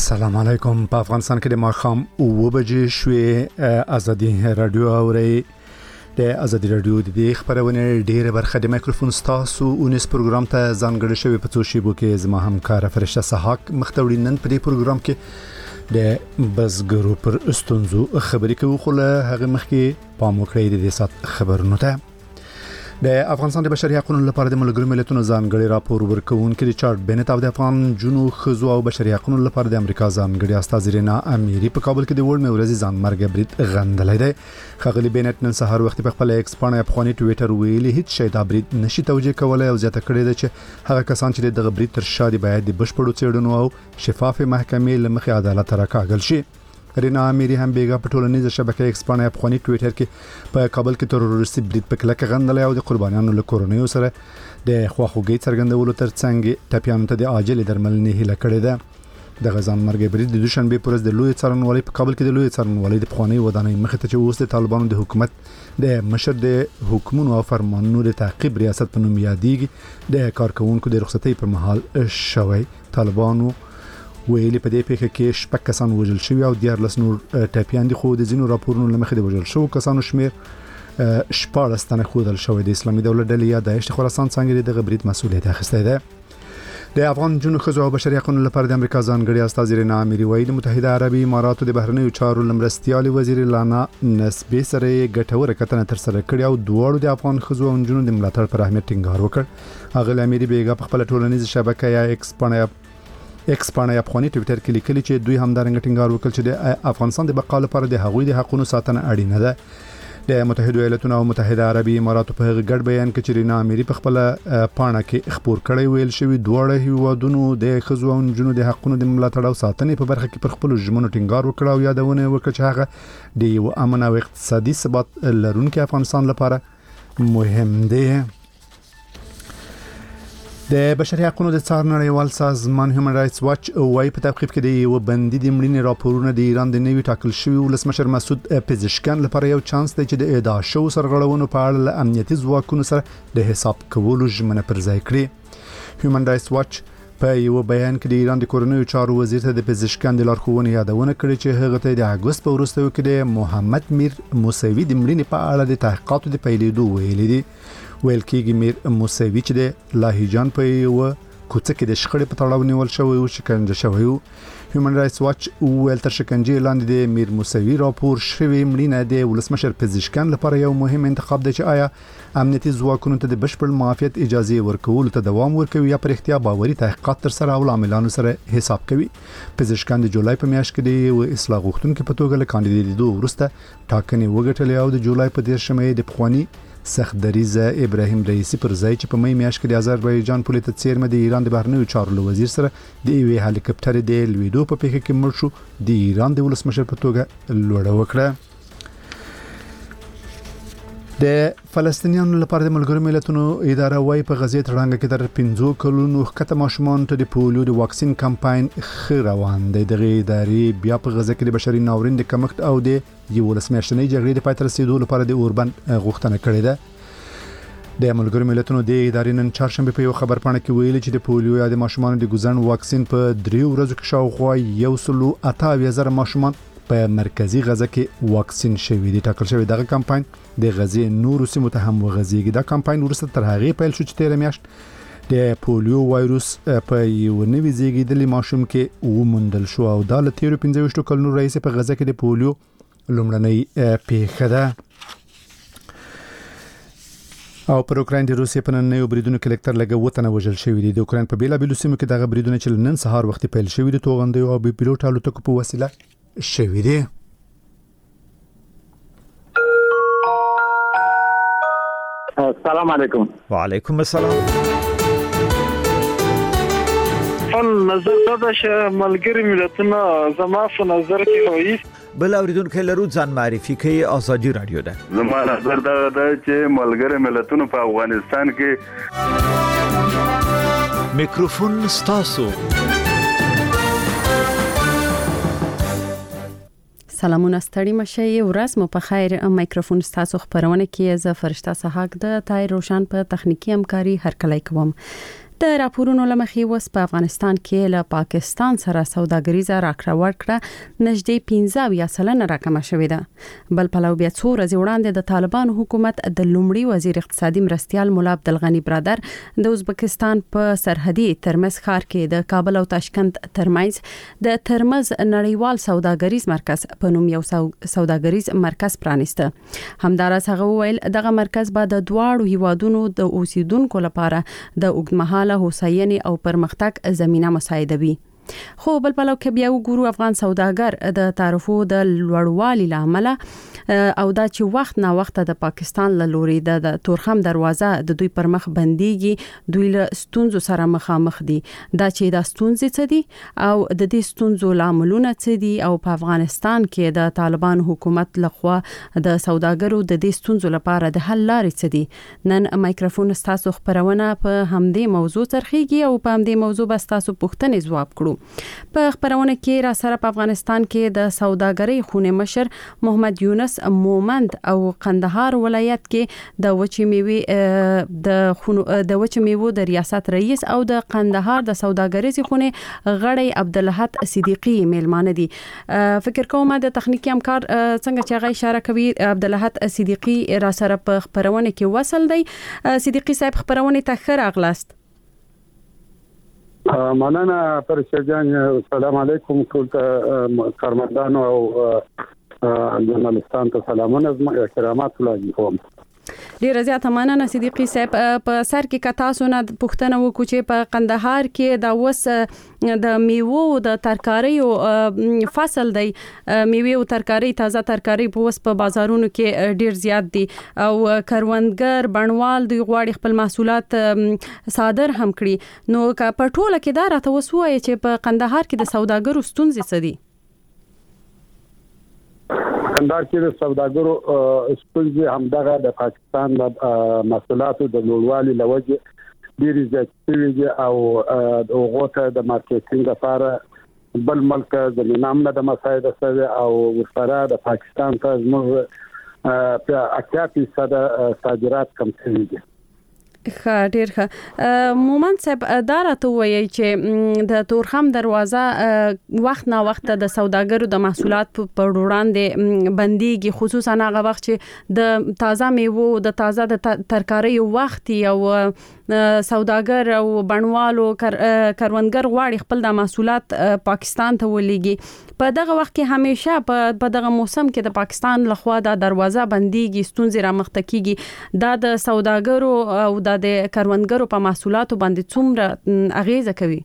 السلام علیکم. په افغانستان کې د ماښام 9 بجې شوې. ازادي رادیو اوري. د ازادي رادیو د خبرونه ډیره برخه د مایکروفون ستاسو اونس پروګرام ته ځانګړی شوی په څو شیبو کې زما همکار فرشته سحاق مختوړي نن په دې پروګرام کې د بزګرو پر استونزو خبرې کوي خو له هغه مخکې پام وکړئ د سات خبرونه ته. د افغانستان د بشري حقوقو لپاره د ملګرو ملتونو ځانګړي راپور ورکوونکي ریچارډ بنت او د افغان جنو خزو او بشري حقوقو لپاره د امریکا ځانګړي استاذ رینا اميري په کابل کې د وړ مورزي ځان مرګ برید غندلې ده. خغلی بنت نن سهار وخت په خپل ایکس باندې افغاني ټوئیټر ویلي هیڅ شی دا برید نشي توجیه کولای او زیاته کړی ده چې هغه کسان چې د برید تر شا دي باید د بشپړو څېړنو او شفاف محکمې لمخې عدالت راکاږل شي. رینا اميري هم بیګا په ټولنیزه شبکې ایکس باندې افغاني ټوئیټر کې په کابل کې تروریستي برید په کلکه غندلې او د قربانیانو له کورنیو سره د خواخوږي څرګندولو ترڅنګ ټاپیانو ته د عاجل درملنې هیله کړې ده. د غزان مرګ برید د دوشنبه پر ورځ د لوی څارنوالۍ په کابل کې د لوی څارنوالۍ د پخوانی ودانۍ مخې ته چې اوس د طالبانو د حکومت د مشر د حکومتونو او فرمانونو د تعقیب ریاست په نوم یادېږي د کارکونکو د رخصتۍ پر مهال شوی. طالبانو ویلي په دې پیښه کې شپږ کسان وژل شوي او 14 نور ټاپیان دي خو د ځینو راپورونو لمخې د وژل شو کسانو شمیر 14 تنه خودل شوی. د اسلامي دولت ډلې یا داعش خراسان څنګه د برید مسؤلیت اخیسته ده. د افغان جنو خزو او بشري حقوقو لپاره د امریکا ځانګړي استاذ رینا اميري وایي د متحده عربي اماراتو د بهرنیو چارو لمرستيالي وزیر لانا نسبي سره ګټوره کتنه تر سره کړې او دوړو د افغان خزو او جنو د ملاتړ پر اهمیت ټینګار وکړ. هغه اميري بیګا په خپل ټولنیزه شبکه یا ایکس باندې افغاني ټوئیټر کې لیکلي چې دوی همدارنګه ټینګار وکړ چې د افغانستان د بقا لپاره د هغوی د حقوقو ساتنه اړینه ده. د متحده ایالاتونو او متحده عربي اماراتو په ګډ بیان کې چې رینا اميري په خپل پاڼه کې خبر کړی ویل شوی دوړه هیوادونو د خزو او جنو د حقوقو د ملاتړ او ساتنې په برخه کې پر خپل ژمنو ټینګار وکړ او یادونه وکړه چې هغه د یو امن او اقتصادي ثبات لرونکي افغانستان لپاره مهم دی. د بشري حقوقو د څار نړیوال سازمان هیومن رائټس واچ وايي په تعقیب کې د یو بندي د مړینې راپورونه د ایران د نوي ټاکل شوی ولسمشر مسعود پزشکیان لپاره یو چانس دی چې د اعدام شو سرغړونو په اړه امنیتي ځواکونو سره د حساب کولو ژمنه پر ځای کړې. هیومن رائټس واچ په یو بیان کې د ایران د کورنیو چارو وزیر ته د پزشکیان د لارښوونې یادونه کړې چې هغه ته د اگست په وروستیو کې د محمد میر موسوي د مړینې په اړه د تحقیقاتو د پیلېدو ویلي دي. ویل کېږي میر موسوي چې د لاهیجان په یو کوڅه کې د شخړې په تړاو نیول شوی او شکنجه شوی و. هیومن رائټس واچ ویل تر شکنجې لاندې د میر موسوي راپور شوی مړینه د ولسمشر پزشکیان لپاره یو مهم انتخاب دی چې آیا امنیتي ځواکونو ته د بشپړ معافیت اجازه ورکول ته دوام ورکوي یا پر اختیار باوري تحقیقات تر سره او عاملانو سره حساب کوي. پزشکان د جولای په میاشت کې د اصلاح غوښتونکو په توګه له کاندیدېدو وروسته ټاکنې وګټلې او د جولای په 13 د پخوانی سخدریزه ابراهیم رئیسی پر ځای چې په مې میاشت کې د آذربایجان پولیټ څیرمه د ایران د بهرنیو چارو وزیر سره د ایوي هلیکاپټر د لویدو په پیښه کې مړ شو د ایران د ولسمشر په توګه لوړه وکړه. د فلسطینیانو لپاره د ملګرو ملتونو اداره وايي په غزه تړانګه کې تر 15 کلونو ښکته ماشومان ته د پولیو د واکسین کمپاین روان دی. د ادارې بیا په غزه کې د بشري ناورین د کمښت او د یو لسمیاشتنۍ جګړې د پای ته رسیدو لپاره د اوربند غوښتنه کړې ده. د ملګرو ملتونو د ادارې نن چهارشنبه په یو خبر پاڼه کې ویلي چې د پولیو یا د ماشومانو د ګوزن واکسین په 3 ورځو کې شاوخوا 128,000 ماشومان په مرکزی غزه کې واکسین شوي دي. ټاکل شوی دغه کمپاین د غزې نورو سیمو ته هم وغځيږي. دا کمپاین ورسته تر هغه پیل شو چې 13 میاشت د پولیو وایروس په یو نوي زیږیدلي ماشوم کې وموندل شو او دا له 15 کلونو رئیس په غزه کې د پولیو لومړنۍ پیښه ده. او پر اوکراین د روسیې په نننیو بریدونو کې لکتر لګه وطن وژل شوی دي. د اوکراین په بیلابیلو سیمو کې دغه بریدونه چې نن سهار وخت پیل شوی دي توغندې او بي پیلوټ الوتکو په وسیله شوی دي. السلام علیکم. وعلیکم السلام. نظر دا چې ملګری ملتونه زما په نظر کې وایي بل اوریدونکو لرو ځان معرفي کوي ازادي رادیو ده. زما نظر دا چې ملګری ملتونه په افغانستان کې میکروفون ستاسو. سلامونه ستړي مشه ورځ مو په خیر. میکروفون ستاسو خبرونه کې ز فرشته سحاق د تای روشن په تخنیکی همکاري هر کله کوم. د راپورونو لمخې وس په افغانستان کې له پاکستان سره سوداګریزه راکړه ورکړه نږدې 15% راکمه شوې ده. بل پلو بیا څو ورځې وړاندې د طالبان حکومت د لومړي وزیر اقتصادي مرستيال مولا عبدالغني برادر د ازبکستان په سرحدي ترمز ښار کې د کابل او تاشکند ترمنځ د ترمز نړیوال سوداګریز مرکز په نوم یو سوداګریز مرکز پرانیسته. همدارس هغه ویل دغه مرکز به د دواړو هیوادونو د اوسیدونکو لپاره د اوږدمهاله هوساینې او پرمختګ زمينه مساعدوي. خو بل پلو کې بیا وګورو افغان سوداګر د تعرفو د لوړوالي لامل او دا چې وخت نا وخت د پاکستان له لوري د تورخم دروازه د دوی پر مخ بنديږي، دوی له ستونزو سره مخامخ دي. دا چې د ستونزې څه دي او د دې ستونزو لاملونه څه دي او په افغانستان کې د طالبان حکومت لخوا د سوداګرو د دې ستونزو لپاره د حل لارې څه دي. نن مایکروفون تاسو خبرونه په همدې موضوع ترخیږي او په همدې موضوع به تاسو پوښتنې ځواب کړو. په خبرونه کې را سره په افغانستان کې د سوداګرۍ خونې مشر محمد یونس مومند او قندهار ولایت کې د وچې میوو د ریاست رئیس او د قندهار د سوداګریزي خونې غړی عبدالحد صدیقی میلمانه دي. فکر کوم د تخنیکی همکار څنګه چې غي اشاره کوي عبدالحد صدیقی را سره په خبرونه کې وصل دی. صدیقی صاحب خبرونه ته خیر اغلاست. مننه پرشجان. السلام علیکم ټول کارمندانو او ژورنالستانو ته سلامونه احترامات وړاندې کوم. ډیر زیات مننه صدیقی صاحب. په سر کې کتاسو نه پوښتنه وکړو چې په قندهار کې دا وس د میوو د ترکاریو فصل دی، میوه او ترکاری تازه ترکاری په وس په بازارونو کې ډیر زیات دي او کروندګر بڼوال دوی غواړي خپل محصولات صادر هم کړي. نو په ټوله کې دا راته وسوي چې په قندهار کې د سوداګرو ستونزې څه دي؟ قندهار کې د سوداګرو ستونزې همدغه د پاکستان د محصولاتو د لوړوالي لوجه ډېری زیاتې او هغه د مارکیټینګ لپاره بل ملک د نامه د مساعده سره او ورسره د پاکستان ته زموږ په 80% صادرات کم شوي دي. ډیر ښه. مومند صاحب دا راته وایي چې د تورخم دروازه وخت نا وخت د سوداګرو د محصولات په وړاندې بنديږي، خصوصا هغه وخت چې د تازه میوو د تازه د ترکاری وخت او سوداګر او بڼوالو کروندګر غواړي خپل د محصولات پاکستان ته ولېږي. په دغه وخت کې همیشه په دغه موسم کې د پاکستان لخوا د دروازه بنديږي، ستونزې رامخته کیږي. دا د سوداګرو او د کروندګرو په محصولاتو باندې څومره اغیزه کوي؟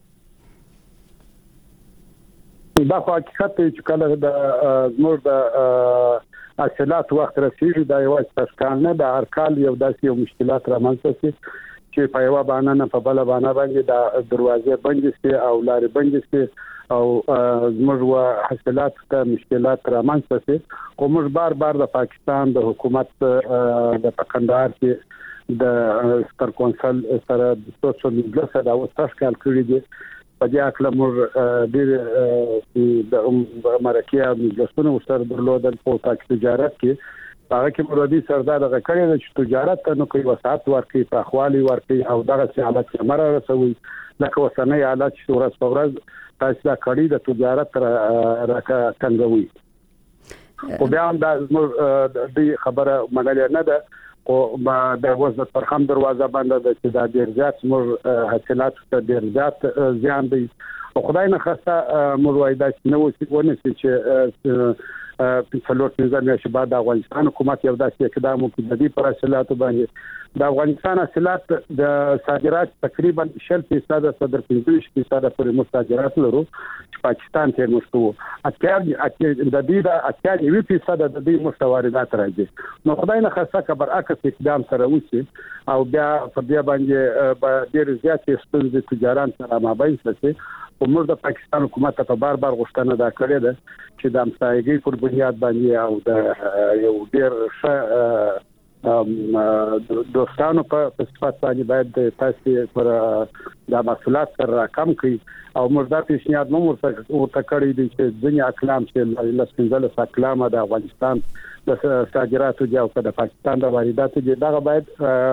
دا حقیقت چې کله د زموږ د حاصلات وخت رسیږي دا یو څه نه د هر کال یو داسې مشکلات رامنځته شي چې په یو باندې نه په بل باندې د دروازې بندي سي او لارې بندي سي او زموږ حاصلات ته مشکلات رامنځته شي. خو موږ بار د پاکستان د حکومت د قندهار کې د ستر کونسل سره د سوشل میډیا سره او تشکیل کړی دی. په دې اړه موږ ډېر د امریکا مجلسونو سره درلودل په تجارت کې هغه کې مرادي سردار د کړي چې تجارت ته نو کوي وسات ورکړي، په اخوالي ورکړي او دغه حالت چې مر رسوي لکه وسنۍ حالت چې ورځ په ورځ تاسو دا کړي د تجارت راکا څنګه وي. او بیا هم د خبره منل نه ده او د وزن ترخم دروازه باندې د چې د ډیر زیات موږ حاصلات ته ډیر زیات زیان دي. او خدای نه خاصه موږ وایدا چې نو ونسي چې په څلور ځله چې بعد افغانستان حکومت یو داسې اقدام وکړي د دې پر حاصلاتو باندې د افغانستان حاصلات د صادرات تقریبا 60% صدر 15% پورې مصادرات لرو چې پاکستان ته مستو د دې د 80% د دې مستواردات راځي. نو خدای نه خاصه کبر عکس اقدام سره وسی او بیا په دې باندې ډېر زیات ستونزې تجاران سره مابین شي. موږ د پاکستان حکومت ته بار غوښتنه دا کړې ده چې د همسایګۍ پر بنیاد باندې او د یو ډېر ښه دوستانو په صفات باندې باید تاسو پر د محصولات سره کم کړئ او موږ دا پیشنهاد مو ورته کړی دی چې ځینې اقلام چې لسپنځله اقلام د افغانستان د صادراتو او د پاکستان د وارداتو دغه باید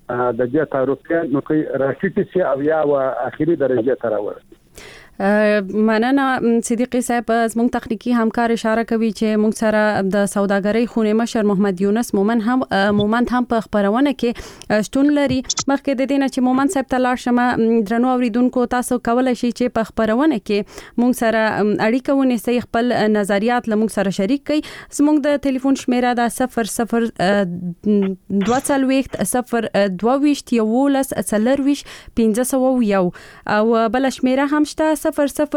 د دې تعرفه نو کې راټیټ سي او یا اخیری درجه ته راورسي. مننه صدیقی صاحب. زموږ تخنیکی همکار اشاره کوي چې موږ سره د سوداګرۍ خونې مشر محمد یونس مومند هم په خبرونه کې شتون لري. مخکې د دې نه چې مومند صاحب ته لاړ شم، درنو اوریدونکو تاسو کولای شئ چې په خبرونه کې موږ سره اړیکه ونیسئ، خپل نظریات له موږ سره شریک کړئ. زموږ د ټلیفون شمیره ده 0022 او بل شمیره هم شته 0022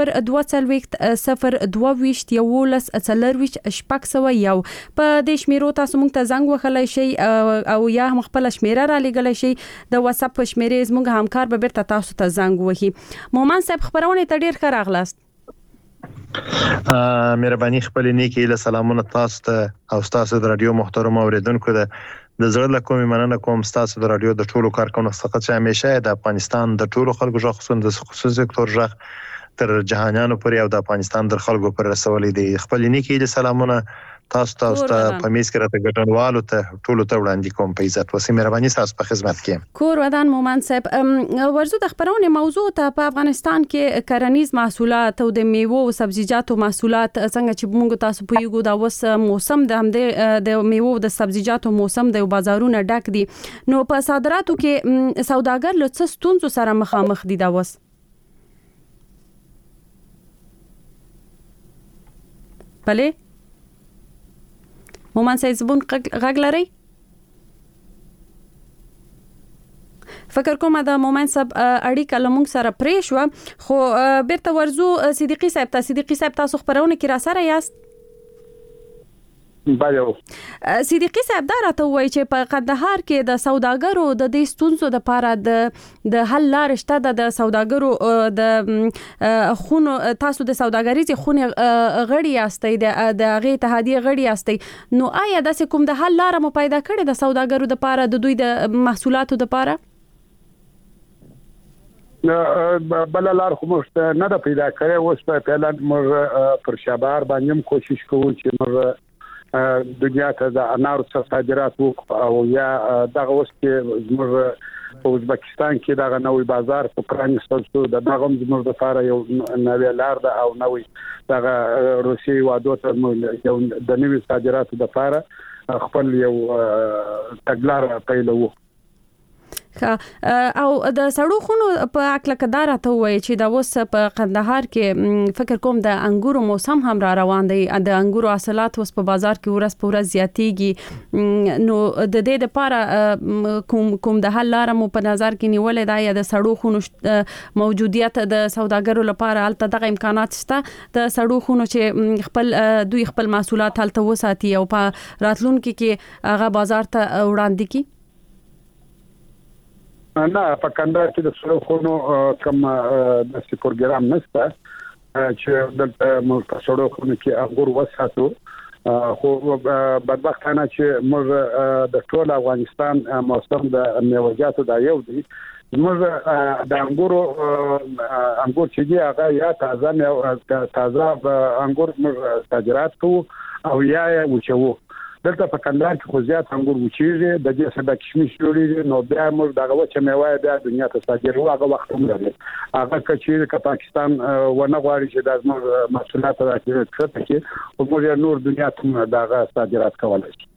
په دې شمیرو تاسو موږ ته زنګ وهلای شئ او یا هم خپل شمیره را لګلای شئ. د واتس اپ شمیره زموږ همکار به بیرته تاسو ته زنګ وهي. مومن صاحب خبرونه ته ډیر ښه راغلاست. مهرباني خپل نیکی له سلامونه تاسو ته او تاسو د رادیو محترم اوریدونکو د زړه له کومې مننه کوم تاسو د رادیو د ټولو کارکونکو څخه چې همیشه د افغانستان د ټولو خلکو ژغ خصوصا د خصوصي سکتور ژغ تر جهانیانو پورې او د افغانستان د خلکو پر رسولې دي. خپل نیکی له سلامونه تاسو ته په میز کې راته ګټنوالو ته ټولو ته وړاندې کوم په عزت. وسیم مهرباني تاسو په خدمت کې. کور ودان مومن صاحب، ورزو د خبرونه موضوع ته په افغانستان کې کرنیز محصولات او د میوه او سبزیجاتو محصولات څنګه چې موږ تاسو په یو دا وس موسم د میوه او د سبزیجاتو موسم د بازارونو ډک دي، نو په صادراتو کې سوداګر له څه ستونزو سره مخامخ دي دا وس؟ بله مومن صاحب زبون غږ لري؟ فکر کوم دا مومن صاحب اړیکه لمونږ سره پرې شو، خو بیرته ورزو صدیقی صاحب ته. صدیقی صاحب تاسو خبرونه کې را سره یاست؟ بایو صدیقی صاحب دا راته وایي چې په قندهار کې د سوداګرو د دې ستونزو لپاره د حل لارې شته. د سوداګرو د خونو، تاسو د سوداګریزي خونې غړي یاستئ، د هغې اتحادیې غړي یاستئ، نو آیا داسې کوم د حل لاره مو پیدا کړې د سوداګرو لپاره د دوی د محصولاتو لپاره؟ بل لار خو مشته نه ده پیدا کړې. اوس په اعلان موږ پر شابهار باندې کوشش کوو چې موږ دنیا ته د انارو صادرات وکړو او یا دغه اوس کې زموږ په ازبکستان کې دغه نوې بازار په پرانیستل شو. دغه زموږ لپاره یو نوې لار ده او نوې دغه روسي وادو ته یو د نوې صادراتو لپاره خپل یو تګلارې پیلوو. او د سړو خونو په اکل کدار ته وایي چې دا وس په قندهار کې فکر کوم د انګورو موسم هم را روان دی، د انګورو حاصلات وس په بازار کې ورځ په ورځ زیاتېږي، نو د دې لپاره کوم د حل لاره مو په نظر کې نیولې ده یا د سړو خونو موجودیت د سوداګرو لپاره هلته دغه امکانات شته د سړو خونو چې دوی خپل محصولات هلته وساتي او په راتلونکي کې هغه بازار ته وړاندې کړي؟ نه، په کندهار کې د سړو خونو کوم د پروګرام نشته چې د سړو خونو کې انګور وساتو، خو بدبختانه چې موږ د ټول افغانستان موسم د میوه‌جاتو دا یو دی. موږ د انګور چې دی هغه یا تازه انګور موږ صادرات کوو او یا وچو. دلته په کندهار کې خو زیات انګور وچیږي، د دې څخه د کشمش جوړیږي، نو بیا موږ دغه وچه میوه بیا دنیا ته صادروو. هغه وخت هم لري هغه کچې که پاکستان ونه غواړي چې د زموږ محصولات راکړي او موږ نور دنیا ته دغه صادرات کولای شي.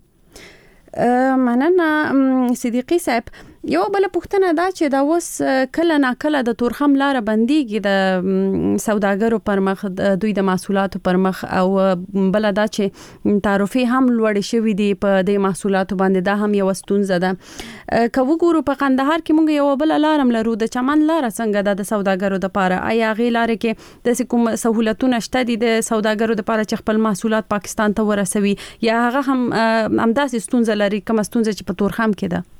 مننه صدیقی صاحب. یو بل پوښتنه دا چې دا وس کله نا کله د تورخم لار بنديږي د سوداګرو پر مخ، دوی د محصولاتو پر مخ، او بل دا چې تعرفه هم لوړ شوې دي په د محصولاتو باندې. دا هم یو ستونزه ده. که وګورو په قندهار کې موږ یو بل لارم لرو، د چمن لار څنګه د سوداګرو لپاره؟ آیا غي لار کې د کوم سہولتونه شته دي د سوداګرو لپاره چې خپل محصولات پاکستان ته ورسوي، یا هغه هم همداسې ستونزه لري کوم ستونزه چې په تورخم کې ده؟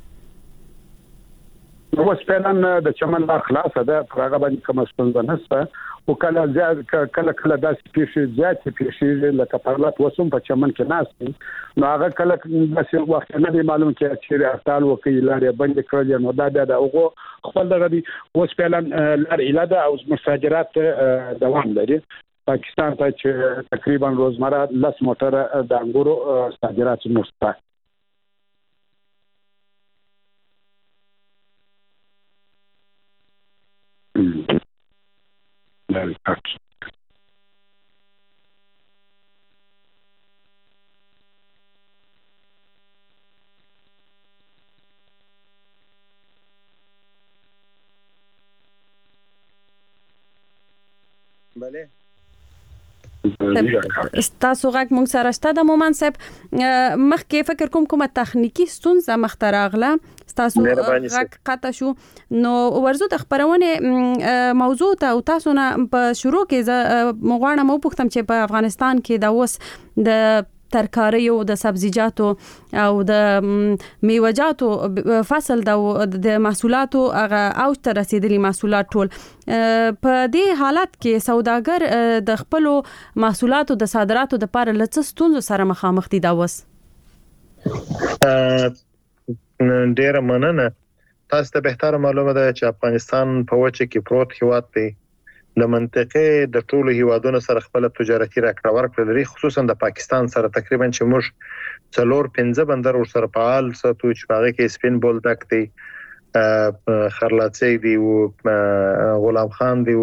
نو سپینن د چمن لار خلاصه ده، هغه باندې کوم ستونزه نشته. او کله داسې پیښې لکه پرلط وسوم په چمن کې ناست، نو هغه کله داسې وخت نه دی معلوم چې هړتال وکړي، لارې بند کړل، نو دا بیا د هغو خپل دغه دی. اوس فعلا لار الاده او صادرات دوام لري پاکستان ته چې تقریبا روزمره 10 موټر د انګورو صادرات مرسته. لري کټ بله تاسو غږ مونږ سره شته د مومن صاحب مخکې فکر کومه تخنیکی ستونزه مخته راغله تاسو غږ قطع شو نو ورزو د خبرونه موضوع ته او تاسو نه په شروع کې مغواړم مو پوښتم چې په افغانستان کې دا اوس د ترکاریو د سبزیجاتو او د میوه‌جاتو فصل د محصولاتو هغه او تر رسیدلي محصولات ټول په دې حالت کې سوداګر د خپل محصولاتو د صادراتو د لپاره لڅ ستونزو سره مخامخ دي دا وس ډیر مننه تاسو ته به تر معلومه ده چې افغانستان په وچه کې پروت هیواد دی د منطقې د ټولو هیوادونو سره خپل تجارتي راکړه ورکړه لري خصوصا د پاکستان سره تقریبا چې موږ 4-5 بندر ور سره فعال ساتو چې هغه کې سپین بولدک دی خرلاڅي دی او غلام خان دی او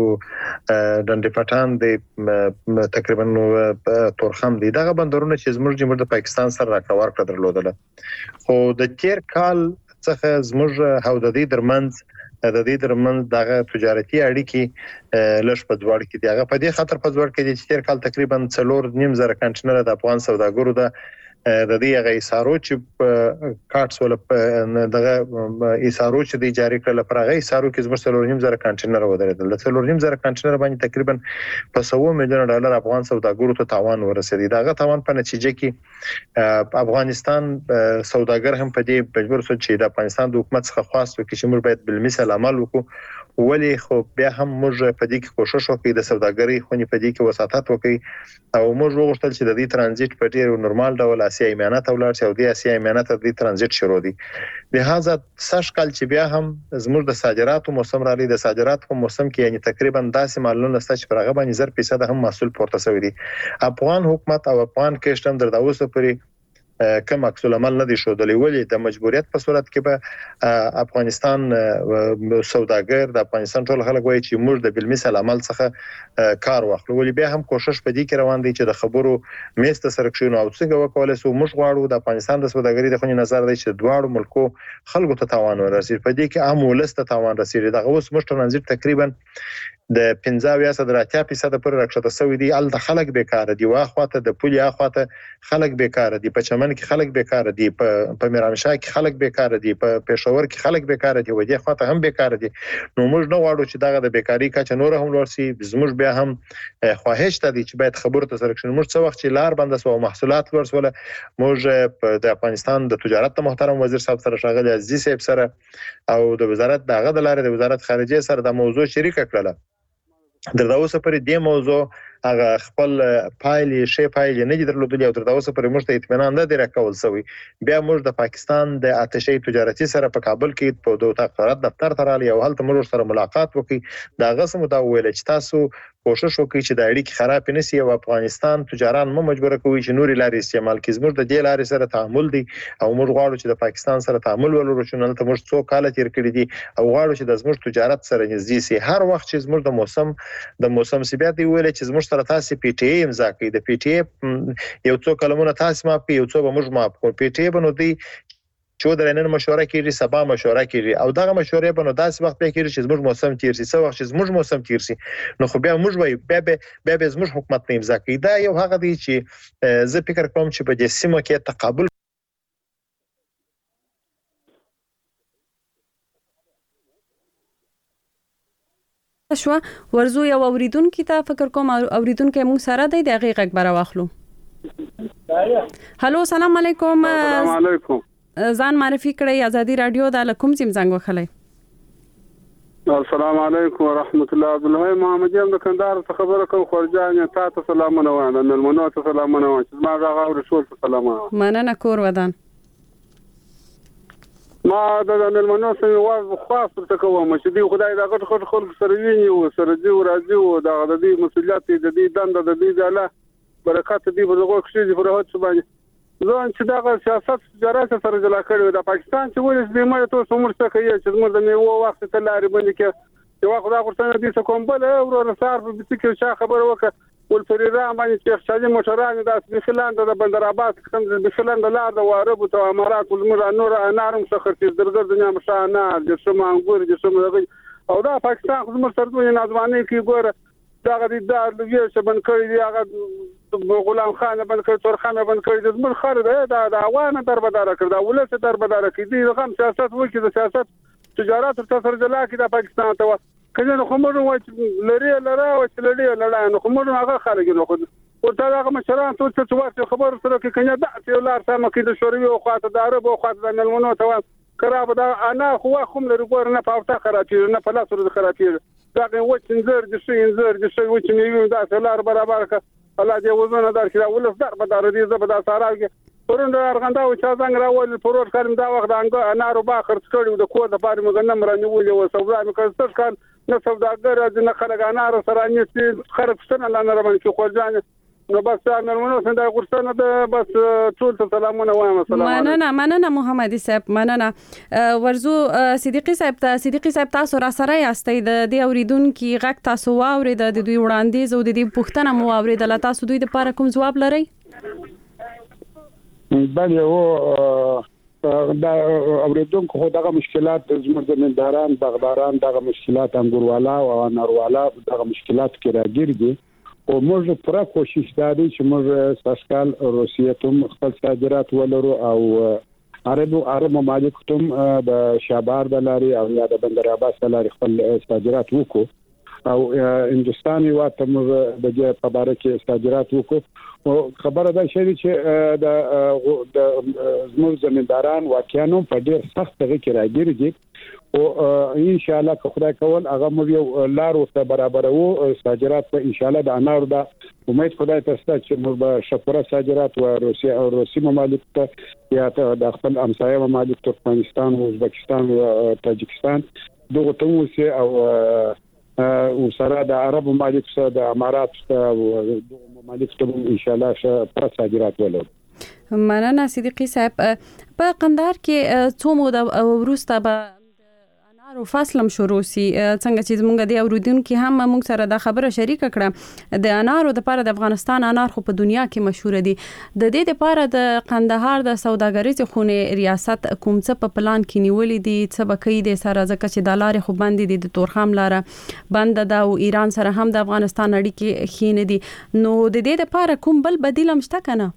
ډنډ پټان دی تقریبا تورخم دی دغه بندرونه چې زموږ د پاکستان سره راکړه ورکړه درلوده خو د تیر کال څخه زموږ حدودي درمنځ د دې درمن دغه تجارتي اړیکې لږ په ځوړ کې دی هغه په دې خاطر په ځوړ کې چې تیر کال تقریبا 4.5 کنټینر د افغان سوداګرو د دې هغه ایسارو چې کارټس ول دغه ایسارو چې دی جاری کړل پر هغه ایسارو کې زموږ 4.5 کنټینر ودرېدل د 4.5 کنټینر باندې تقریبا په 100 میلیون ډالر افغان سوداګرو ته تاوان ورسېدی دغه تاوان په نتیجه کې افغانستان سوداګر هم په دې مجبور شو چې د افغانستان د حکومت څخه خواست وکړي چې موږ باید بالمثل عمل وکړو ولی خو بیا هم موږ په دې کې کوشش وکړو د سوداګرۍ خونې په دې کې وساتت وکړو او موږ وغوښتل چې د دې ترانزیت په ډیر نورمال ډول اسیا ایمانه ته ولاړ شي او د اسیا ایمانه ته د ترانزیت شروع دي لہذا سږ کال چې بیا هم زموږ د صادراتو موسم رالی د صادراتو په موسم کې یعنی تقریبا داسې مالونه ست چې پرغه باندې 0% هم محصول پورته شوی دي افغان حکومت او افغان کشتم در داوسه پرې کوم عکس العمل نه دي شودلې ولې د مجبوریت په صورت کې به افغانستان سوداګر د افغانستان ټول خلک وایي چې موږ د بالمثل عمل څخه کار واخلو ولې بیا هم کوشش په دې کې روان دي چې د خبرو میسته سره کښینو او څنګه وکولای سو موږ غواړو د افغانستان د سوداګرۍ د خونې نظر دی چې دواړو ملکو خلکو ته تاوان ورسېږي په دې کې عام ولسته تاوان رسېږي دغه اوس موږ ترانزیت تقریبا د 15% پر راکښته سوي دي ال د خلک بیکاره دي واخواته د پولي اخواته خلک بیکاره دي په چمن کې خلک بیکاره دي په میرانشاه کې خلک بیکاره دي په پېښور کې خلک بیکاره دي ودی اخواته هم بیکاره دي نو موږ نه غواړو چې دغه د بیکاری کچه نور هم لوړ شي زموږ بیا هم خواهش ته دي چې باید خبرو ته سره کښینو موږ څو وخت چې لار بند سو محصولات لوړ سول موږ د افغانستان د تجارت محترم وزیر صاحب سره شاغلی عزیز صاحب سره او د وزارت دغه د لارې د وزارت خارجه سره د موضوع شریک کړل در داوسه پر دې موضوع هغه خپل پایلې نه دي درلودلې او در داوسه پر موږ ته اطمینان نه دی راکول سوی بیا موږ د پاکستان د آتشي تجارتي سره په کابل کې په دوه تقرارات دفتر ته رالی او هلته موږ سره ملاقات وکړي دا غسم دا ویل چې تاسو کوشش وکړئ چې د اړیکې خراب نه شي او افغانستان تجاران مو مجبور کوي چې نوري لارې استعمال کړي زموږ د دې لارې سره تعامل دي او موږ غواړو چې د پاکستان سره تعامل ولرو چې نن ته موږ څو کال تیر کړی دي او غواړو چې د زموږ تجارت سره نږدې شي هر وخت چې زموږ د موسم سیبات دی ویل چې زموږ سره تاسو پی ټی ای امضا کړئ د پی ټی ای یو څو کلمونه تاسو ما په یو څو به موږ ما په پی ټی ای بنو دی چې درنه مشوره کیږي سبا مشوره کیږي او دغه مشورې په نو داسې وخت به کیږي چې زموږ موسم تیر شي څو وخت چې زموږ موسم تیر شي نو خو بیا موږ وایو بیا زموږ حکومت نه امضا کوي دا یو هغه دی چې زه فکر کوم چې په دې سیمه کې تقابل شو ورزو یو اوریدونکو ته فکر کوم اوریدونکو موږ سره دی د غیغ بر واخلو هالو سلام علیکم السلام علیکم ځان معرفي کړئ ازادي رادیو د کوم سیم زنګ وخلې السلام علیکم ورحمت الله عبد الله محمد یم د کندهار څخه خبره کوم خورجان ته ته سلامونه وایم نن منو ته سلامونه وایم چې ما غاغ رسول ته سلامونه مننه کور ودان ما د نن منو سره واغ خاص ته کوم چې دی خدای دا غټ خلک سره ویني او سره دی راځي او د دې مسولیت د دې دند د دې ځاله برکات دی په دغه کې چې په هڅه باندې ځان چې دا سیاست تجارت سره جلا کړو د پاکستان چې ولې دې مې ته څومره څه کوي چې موږ د میوه وخت ته لارې باندې کې یو خدای غوښتنه دي چې کوم بل ورور سار په دې کې څه خبر وکړه ولفریران باندې چې اقتصادي موټران د بخلاند د بندر آباد کوم د بخلاند لار د واربو ته امارات ولمر نور انارم څخه چې درګر دنیا مشانه د شمه انګور د شمه او دا پاکستان خو زموږ سره د نازواني کې ګوره دا غدي د ویل څه بن کړی دی هغه غلام خان بن کړی تور خان بن کړی د زموږ خر د عوانه دربدار کړ دا ولته دربدار کړي دي غم سیاست وکړي د سیاست تجارت تر سره جلا کې د پاکستان ته کله نو کومو لري او چې لري نو کومو هغه خارج نو خو ورته هغه مشران ټول څه څه خبر سره کې کنه دا چې لار سم کې د شوروي او خاطر د عرب او خاطر د ملمنو ته خراب دا انا خو کوم لري ګور نه پاوته خرابي نه په لاس ور خرابي دا و انذر د شي انذر د شي و چې نیو دا لار برابر ک الله دې وزنه دار کړه ولس در په دار دې زبدا سارال پرون د ارغندا او چا څنګه راول پروت کارم دا وخت انارو با خرڅ کړو د کور د پاره مګنم رانیول او سودا مې کړ کار نه سوداګر د خلک انار سره نيسي خرڅنه لاندې روان کې خورجان نو بس نرمنو څنګه غوښتنه ده بس ټول ته سلامونه وایم السلام مننه محمدي صاحب مننه ورزو صدیقي صاحب تاسو را سره یاستئ د دې اوریدونکو غږ تاسو واورید د دوی وړاندیز او د دې پوښتنه مو اوریدل تاسو دوی د لپاره کوم جواب لرئ بله او دا اوریدونکو خو دغه مشکلات زموږ د منداران بغداران دغه مشکلات انګوروالا او اناروالا دغه مشکلات کې راګیر دي او موږ پوره کوشش کوي چې موږ ساسکال روسیه ته خپل صادرات ولرو او عرب ممالک ته د شابار د لاري او یا د بندر عباس د لاري خپل صادرات وکړو او هندستاني واته موږ د دې په اړه کې صادرات وکړو او خبره ده چې د زموږ زمینداران واقعانو په ډېر سخت طریقې کې راګیر دي او ان شاء الله که خدای کول هغه مو یو لار ورته برابرو صادرات په ان شاء الله د انار د امید خدای ته ست چې موږ به شپره صادرات و روسیه او روسي ممالک ته یا د خپل همسایه ممالک ترکمنستان او ازبکستان او تاجکستان دغه ته وسی او سره د عرب ممالک سره د امارات او ممالک ته ان شاء الله شپره صادرات ولرو مننه صدیقي صاحب په قندهار کې څو مو د وروسته به انارو فصلم شروع سي څنګه چې موږ د اوریدونکو هم موږ سره د خبره شریک کړه د انارو د لپاره د افغانستان انار خو په دنیا کې مشهور دي د دې لپاره د قندهار د سوداګریز خونه ریاست کوم څه په پلان کې نیولې دي څه بکې دي سره ځکه چې د لارې خو باندې دي د تورخم لاره بند ده او ایران سره هم د افغانستان اړیکې خینې دي نو د دې لپاره کوم بل بدیل مشته کنه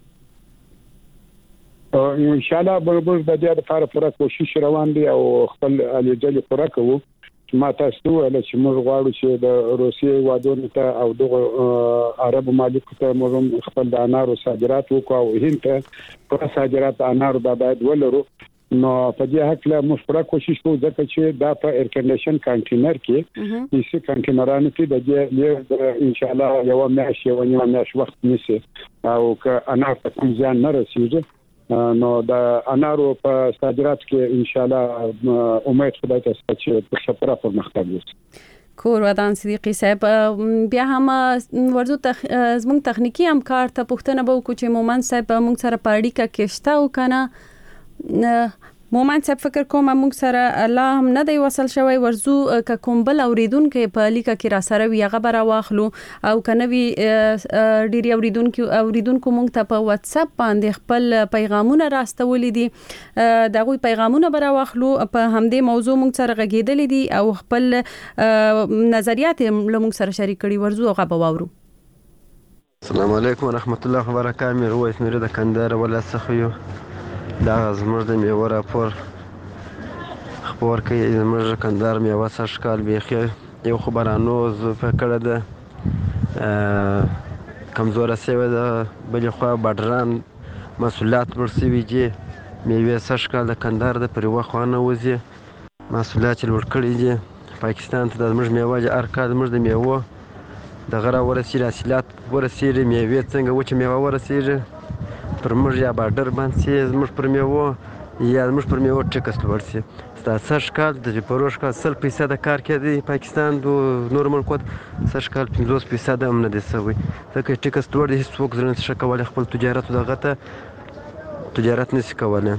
ان شاء الله به د دې لپاره پوره کوشش روان دي او خپل الیجل پوره کوو ما تاسو ول چې موږ غواړو چې د روسیې وادونو ته او د عرب ممالکو ته موږ خپل د انارو صادرات وکړو او هند ته پوره صادرات انارو باید ولرو نو په دې حق له موږ پوره کوشش کوو ځکه چې دا په ایر کنډیشن کانټینر کې هیڅ کانټینرانو کې د دې ان شاء الله یو میاشت وخت نیسي او که انار ته کوم ځان نه رسیږي نو د انارو په صادرات کې ان شاء الله امید خدای ته چې په شپره پرمختګ وشي کور ودان صدیقي صاحب بیا هم ورزو زموږ تخنیکی همکار ته پوښتنه به وکړو چې مومن صاحب موږ سره په اړیکه کې شته او کنه مومن صاحب فکر کوم موږ سره الله هم نه دی وصل شوی ورزو ک کوم بل اوریدونکو په اړیکه کې را سره وی غبره واخلو او کنه وی ډیری اوریدونکو موږ ته په واتس اپ باندې خپل پیغامونه راستولې دي دغه پیغامونه بر واخلو په همدې موضوع موږ سره غږیدلې دي او خپل نظریات موږ سره شریک کړي ورزو غبه واورو السلام علیکم ورحمت الله وبرکاته مې روایت مې د کندهار ولا سخیو دا زموږ د میوه راپور خبر کوي زموږ کندهار میوه سږکال بیخي یو خبرانو په کړه ده کمزوره شوې ده بلې خوا بډران مسؤلیت ورسوي دي میوه سږکال د کندهار د پر یوه خوا نه وځي مسؤلیت یې لوړ کړي دي پاکستان ته د زموږ میوه هر کال زموږ د میوه د غره ورسېږي حاصلات ورسېږي میوې څنګه وچه میوه ورسېږي پر موږ یا بارډر باندې زموږ پر میوه یا زموږ پر میوه ټکس لوړ شي سږ کال د پروژ کال 100% کار کوي پاکستان د نور ملکو سږ کال 50% هم نه دي سوي ځکه ټکس لوړ دي هیڅ څوک ځنه څه کولای خپل تجارت دغه ته تجارت نشي کولای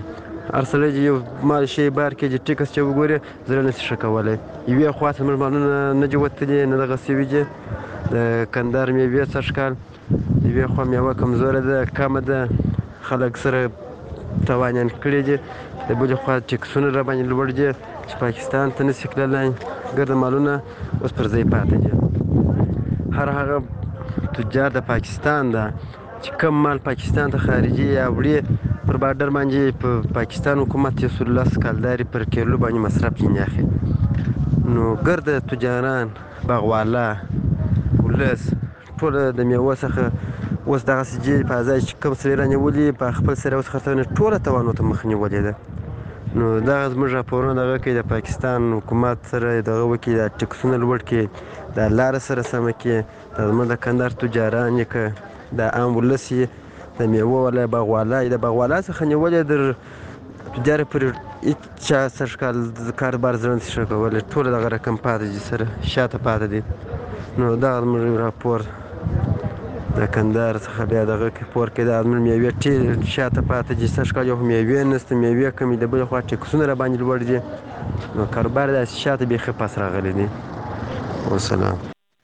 ارسله یو مال شي بار کې چې ټیکس چې وګوري زره نشي شکولای یوه خواته موږ مالونه نه جوړتلې نه دغه سیویږي د کندهار میوه څشکال یوه خو میوه کمزوره ده کم ده خلک سره توانین کړی دي د بل خو ټیکسونه را باندې لوړ دي چې پاکستان ته نشي کړلای ګرد مالونه اوس پر ځای پاتې دي هر هغه تجار د پاکستان ده چې کم مال پاکستان ته خارجي یا وړي پر بارډر باندې په پاکستان حکومت یې سولله سکالداري پر کیلو باندې مصرف کینی اخی نو ګرد تجاران باغوالا ولس ټول د میوه څخه اوس دغه سجی په ځای چې کوم سره رانیولي په خپل سره اوس خطرونه ټول توانو ته مخ نیولې ده نو دا زموږ راپورونه دغه کې د پاکستان حکومت سره دغه وکي د ټکسونه لوړ کې د لار سره سم کې د زموږ د کندهار تجاران کې د عام ولسی د میوه ولا باغوالا د باغوالا څخه نیولې در تجار پر اچا سرکال کاروبار زرن شکول ټول دغه رقم پاتې سره شاته پاتې دي نو دا زموږ راپور د کندهار څخه بیا دغه پور کې د ادمن میوه ټی شاته پاتې دي سرکال یو میوه نست میوه کمی د بل خوا ټکسونه را باندې لوړ دي نو کاروبار د شاته به خپاس راغلي دي والسلام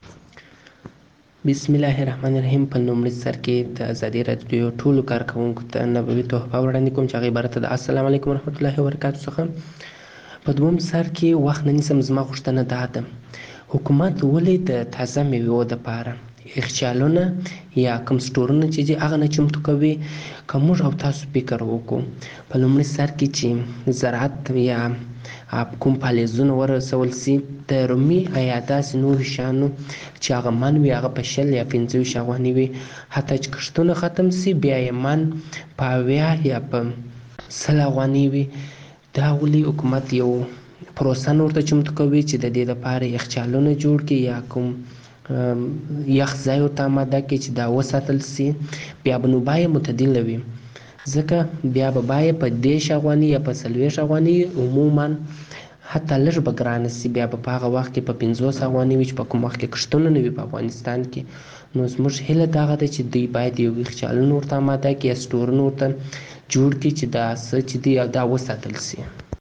بسم الله الرحمن الرحیم. په لومړي سر کې د ازادي راډیو ټولو کارکونکو ته نبوي تحفه وړاندې کوم چې هغه عبارت ده السلام علیکم ورحمت الله وبرکاتہ څخه. په دوم سر کې وخت نه نیسم زما غوښتنه ده حکومت ولې د تازه میوو دپاره اخچالونه یا کوم سټورونه چې دي هغه نه چمتو کوي که موږ او تاسو فکر وکړو په لومړي سر کې چې زراعت یا کوم فعالیتونه ورسول سي د رومي یا داسې نورو شیانو چې هغه من وي هغه په 50 یا 50 افغانۍ وي حتی چې کښتونه ختم سي بیا یې من په 80 یا په 100 افغانۍ وي دا ولې حکومت یو پروسه ورته چمتو کوي چې د دې لپاره یخچالونه جوړ کړي یا کوم یخ ځای ورته آماده کړي چې دا وساتل سي بیا به نو بیه معتدله وي ځکه بیا به بیه په 10 افغانۍ یا په 40 افغانۍ عموما حتی لږ به ګرانه سي بیا به په هغه وخت کې په 50 افغانۍ وي چې په کوم وخت کې کښتونه نه وي په افغانستان کې نو زموږ هیله دغه ده چې دوی باید یو یخچالونه ورته آماده کړي یا سټورونه ورته جوړ کړي چې دا څه چې دی دا وساتل سي.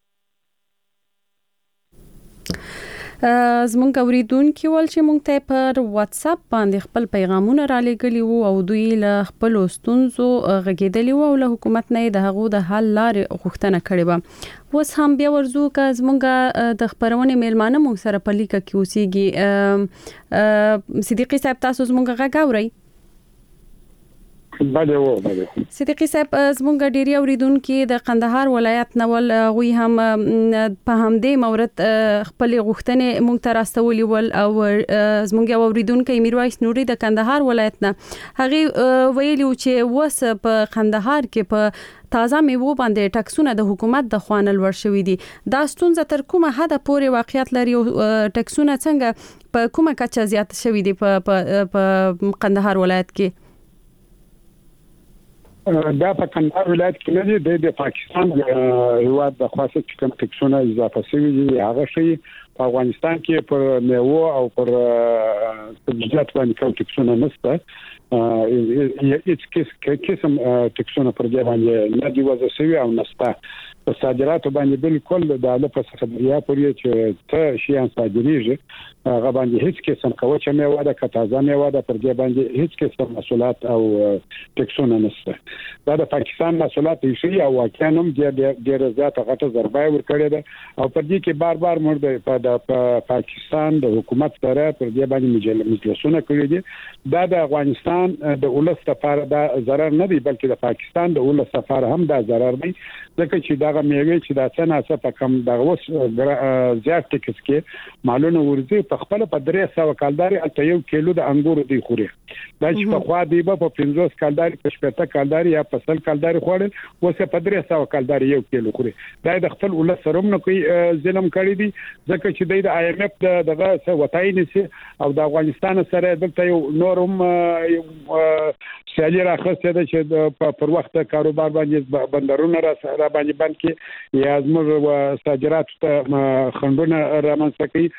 زمونږ اوریدونکو ول چې مونږ ته پر واتس اپ باندې خپل پیغامونه را لګلی وو او دوی له خپل ستونزو غږیدلی وو او له حکومت نه د هغو د حل لارې غوښتنه کړې و. اوس هم بیا ورزو که زمونږ د خبرونې میلمانه مونږ سره په لیکه کې اوسېږي صدیقي صاحب تاسو زمونږ غږ اورئ؟ بله صدیقي صاحب زمونږ ډیری اوریدونکو د قندهار ولایت نول غوي هم په همدې مورد خپل غوښتنې مونږ ته راستولې ول او زمونږ اوریدونکو میرویس نوري د قندهار ولایت نه هغه ویلي چې وس په قندهار کې په تازه میوه باندې ټکسونه د حکومت د خوانل ورشوي دي دا ستونزه تر کومه حد پورې واقعیت لري ټکسونه څنګه په کومه کچه زیات شوي دي په قندهار ولایت کې دا په کندهار ولایت کې نه دی د پاکستان هیواد د خاصه کوم ټکسونه اضافه شوي دي هغه شي په افغانستان کې پر میوه او پر سبزیجات باندې کوم ټکسونه نشته هیڅ قسم ټکسونه پر دې باندې نه دی وضع شوی او نشته په صادراتو باندې بالکل د لپاره خبریا پورې چې ته شیان صادریږي هغه باندې هیڅ قسم کوچه میوه ده کتازه میوه ده پر دې باندې هیڅ قسم مسؤلیت او ټکسونه نشته دا د پاکستان مسؤلیت شي او واقعا هم ډېر زیات غټه ضربه ورکړې ده او پر دې کې بار بار موږ د پاکستان د حکومت سره پر دې باندې مجلسونه کړی دي دا د افغانستان د ولس لپاره دا ضرر نه دی بلکې د پاکستان د ولس لپاره هم دا ضرر دی ځکه چې دا میوه چې دا څنګه په کم دغه وس زیات ټکس کې مالونه ورځي په خپل په 300 کالداري الته یو کیلو د انګورو دی خوري دا چې په خوا دی په 50 کالداري په 70 کالداري یا په 100 کالداري خوړل وسه په 300 کالداري یو کیلو خوري دا د خپل ولس سره نه کوي ظلم کړی دی ځکه چې د IMF دغه وتاینې سي او د افغانستان سره دلته یو نورم سیالي راخسته ده چې پر وخت کاروبار باندې بندرونه را باندې بند کې یا زموږ صادرات ته خندونه رامنځته کوي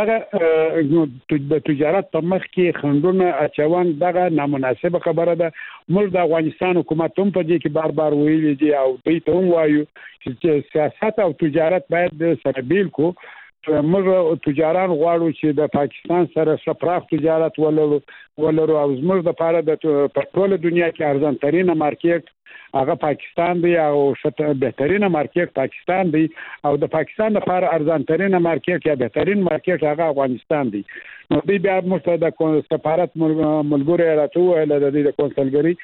دغه د تجارت په مخ کې خندونه اچوان دغه نامناسبه خبره ده. موږ د افغانستان حکومت هم په دې کې بار ویلي دي او دوی ته هم وایو چې سیاست او تجارت باید سره بیل کو. موږ تجاران غواړو چې د پاکستان سره شفاف تجارت ولرو او زموږ د لپاره د ټول دنیا کې ارزان ترينه مارکیټ هغه پاکستان دی او بهترینه مارکیټ پاکستان دی او د پاکستان لپاره ارزان ترينه مارکیټ یا بهترین مارکیټ هغه افغانستان دی. نو دوی بیا موږ د سفارت ملګری راټو له د کونسلګری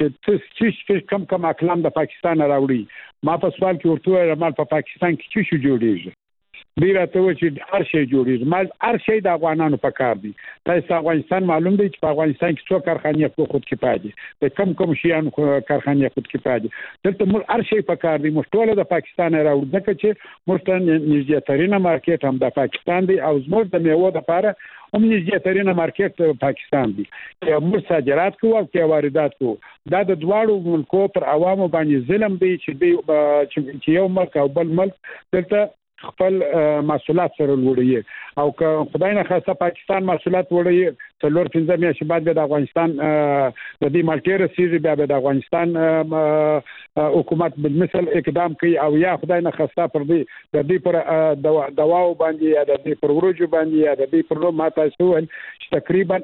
چې کم اقلام د پاکستان راوړي ما په سوال کې ورته مال په پاکستان کې څه شو جوړیږي ډیر ته و چې هر شی جوړیږي مال هر شی د افغانانو په کار دی. تاسو افغانستان معلوم دی چې په افغانستان کې څو کارخانې په خود کې پاتې د کم شیان کارخانې خود کې پاتې دلته موږ هر شی په کار دی. موږ ټول د پاکستان راوړو ځکه چې موږ ته نږدې ترينه مارکیټ هم د پاکستان دی او زموږ د میوه لپاره هم نږدې ترينه مارکیټ پاکستان دی. موږ صادرات کوو او واردات کوو. دا د دواړو ملکو پر عوامو باندې ظلم دی چې یو ملک او بل ملک دلته خپل مسؤلیت سره وړي او که خدای نه خاصه پاکستان مسؤلیت وړي 4-5 میاشتې بعد د افغانستان د دې مالټي رسیدي بیا د افغانستان حکومت بالمثل اقدام کوي او یا خدای نه خاصه پر دې پر دواو باندې یا د دې پر ورجو باندې یا د دې پر نو ماته سوال تقریبا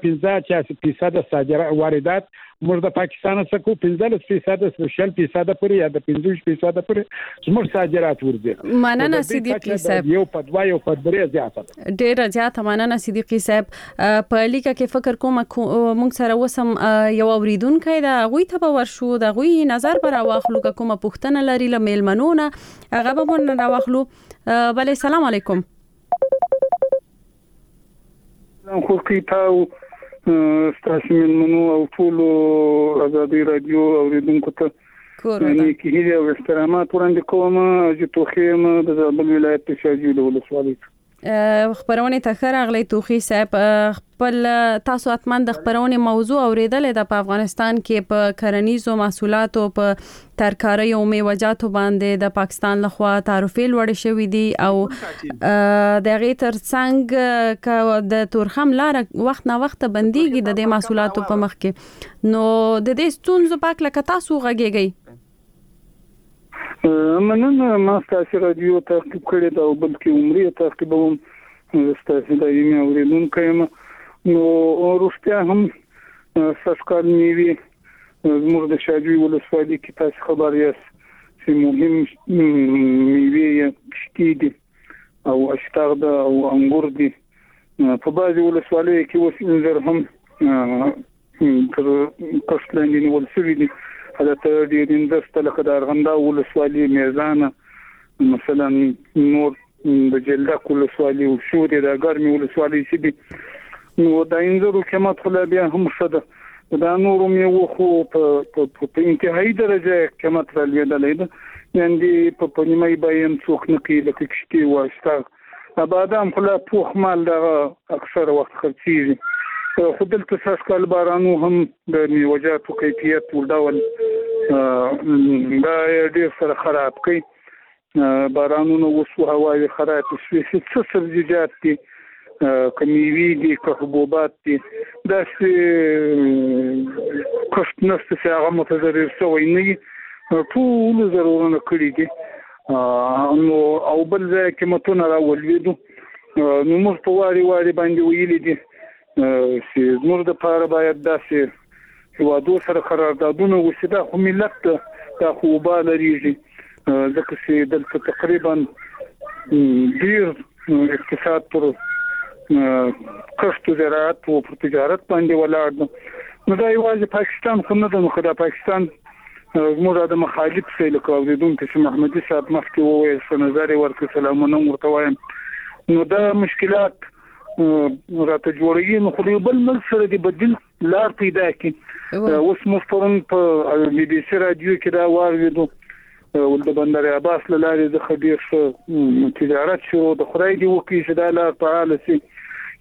85% صادرات واردات موږ د پاکستان څخه کو 15% سوشل پورې یا د 15% پورې زموږ صادرات ورځي. مننه صدیقی صاحب یو په دوا یو په درې زیاته ډیر زیاته مننه صدیقی صاحب. په لیکه کې فکر کوم موږ سره وسم یو اوریدونکو دا غوي ته ورشو دا غوي نظر پر واخلو کومه پښتنه لري له میلمنونه هغه به مون راوخلو. بله سلام علیکم. سلام خو کیتاو ستاسو منو او ټول ازادي رادیو اوریدونکو ته کورونه کې هیله او احترامات وړاندې کوم چې توخیم د زابل ولایت په شاجوی ولسوالۍ خبرونه ته خراغلی توخی صاحب خپل تاسو اتمن د خبرونه موضوع اوریدل د افغانستان کې په کرنیزو محصولاتو په ترکاري او میوه‌جاتو باندې د پاکستان لخوا تعرفې لوړ شوې دي او د غي تر څنګه ک د تورخم لار وخت نه وخت بنديږي د دې محصولاتو په مخ کې نو د دې ستونزو پاک لکه تاسو غږیږي. مننه ما ستاسو رادیو تعقیب کړی دا او بلکې عمرې تعقیبوم ستاسو د ایمه اوریدونکو یم نو روسته هم سشکال نیوی زموږ د شاجوی ولسوالۍ کې تاسو خبر یاست چې مهم میوه شتي دي او اشتاق او انګور دي په بعضي ولسوالۍ کې اوس انځر هم تر کښتلنې نیول شوي دي حالت ډیر انځر لکه د ارغندا ولسوالۍ میزان مثلا نور د جلدک ولسوالۍ او شوري د ګرمي ولسوالۍ چې دي نو د انځرو قیمت خو بیا هم شته دا نور میوه خو په انتهایی درجه قیمت را لیدلې ده یعنی په نیمه بایم څوک نه کوي لکه کشتي واشتا بادام خو لا پوخ مال دا اکثر وخت خرڅيږي خو دلته ساسکال بارانو هم د میوه‌جاتو کیفیت ولډول دا ډیر سره خراب کوي بارانونو وسو هواوي خراب شي څه سبزیجات دي کمیوي دي حبوبات دي دا چې کښت نشته چې هغه متضرر شوی نه ټول ضرورونه کړی دي نو او بل ځای کې متونه راولېدو نو موږ په واري باندې ویلي دي چې موږ د پاره باید داسې هوادو سره قراردادونه وسیده خو ملت ته خو بالریږي ځکه چې دلته تقریبا ډیر اقتصاد پر کښت زراعت او تجارت باندې ولاړ نو دا یوازې پاکستان خو نه ده خو دا پاکستان موږ د مخالف څخه لکوریدونکو چې محمدي صاحب مخکې وویل چې نظر ورکړ سلامونه ورته وایم نو دا مشکلات راته جوړیږي نو خو بل ملک سره د بدیل لار پیدا کړي اوس مسترن په بي بي سي رادیو کې دا واردو ول د بندر عباس لارې د خبير تجارت شو د خدای دی وکي چې دا لار فعال شي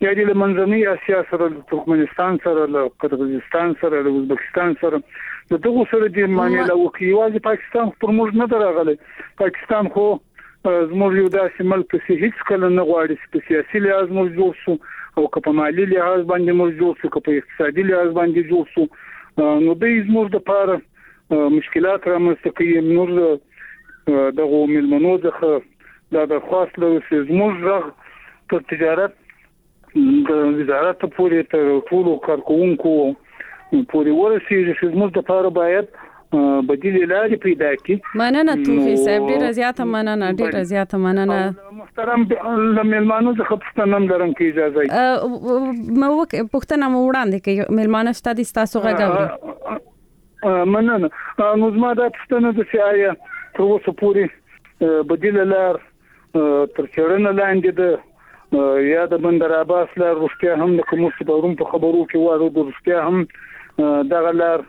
یا د منځنۍ اسیا سره د ترکمنستان سره له قزاقستان سره له ازبکستان سره دغه سره د معاملې وکړي واځي پاکستان پر موږ نه درغله پاکستان خو زموږ یو داسې ملک چې هیڅ کله نه غواړي چې سیاسي لحاظ موږ جوړ شو او که په مالی لحاظ باندې موږ جوړ شو که په اقتصادي لحاظ باندې جوړ شو نو د زموږ د لپاره مشکلات رامنځته کوي نور دغه ملمنو څخه دا درخواست لرو چې زموږ رغ په تجارت د وزارت پورې تر ټولو کارکونکو پورې ورسیږي چې زموږ د لپاره باید بدیل علاج پیدا کړي. مننه توفیق صاحب ډیره زیاته مننه ډیره زیاته مننه. محترم ملمانو زه خپستانم لرم کې اجازه مو پښتنه مو وړاندې کې ملمانه ستاسو تاسو غږاوري. مننه نو زما دا پښتنه د سیایا تر اوسه پورې بدیل لار تر چرنه لاندې ده یا د بندر عباس لار روشتیا هم د کوم څه په روم په خبرو کې واره د روشتیا هم دغه لار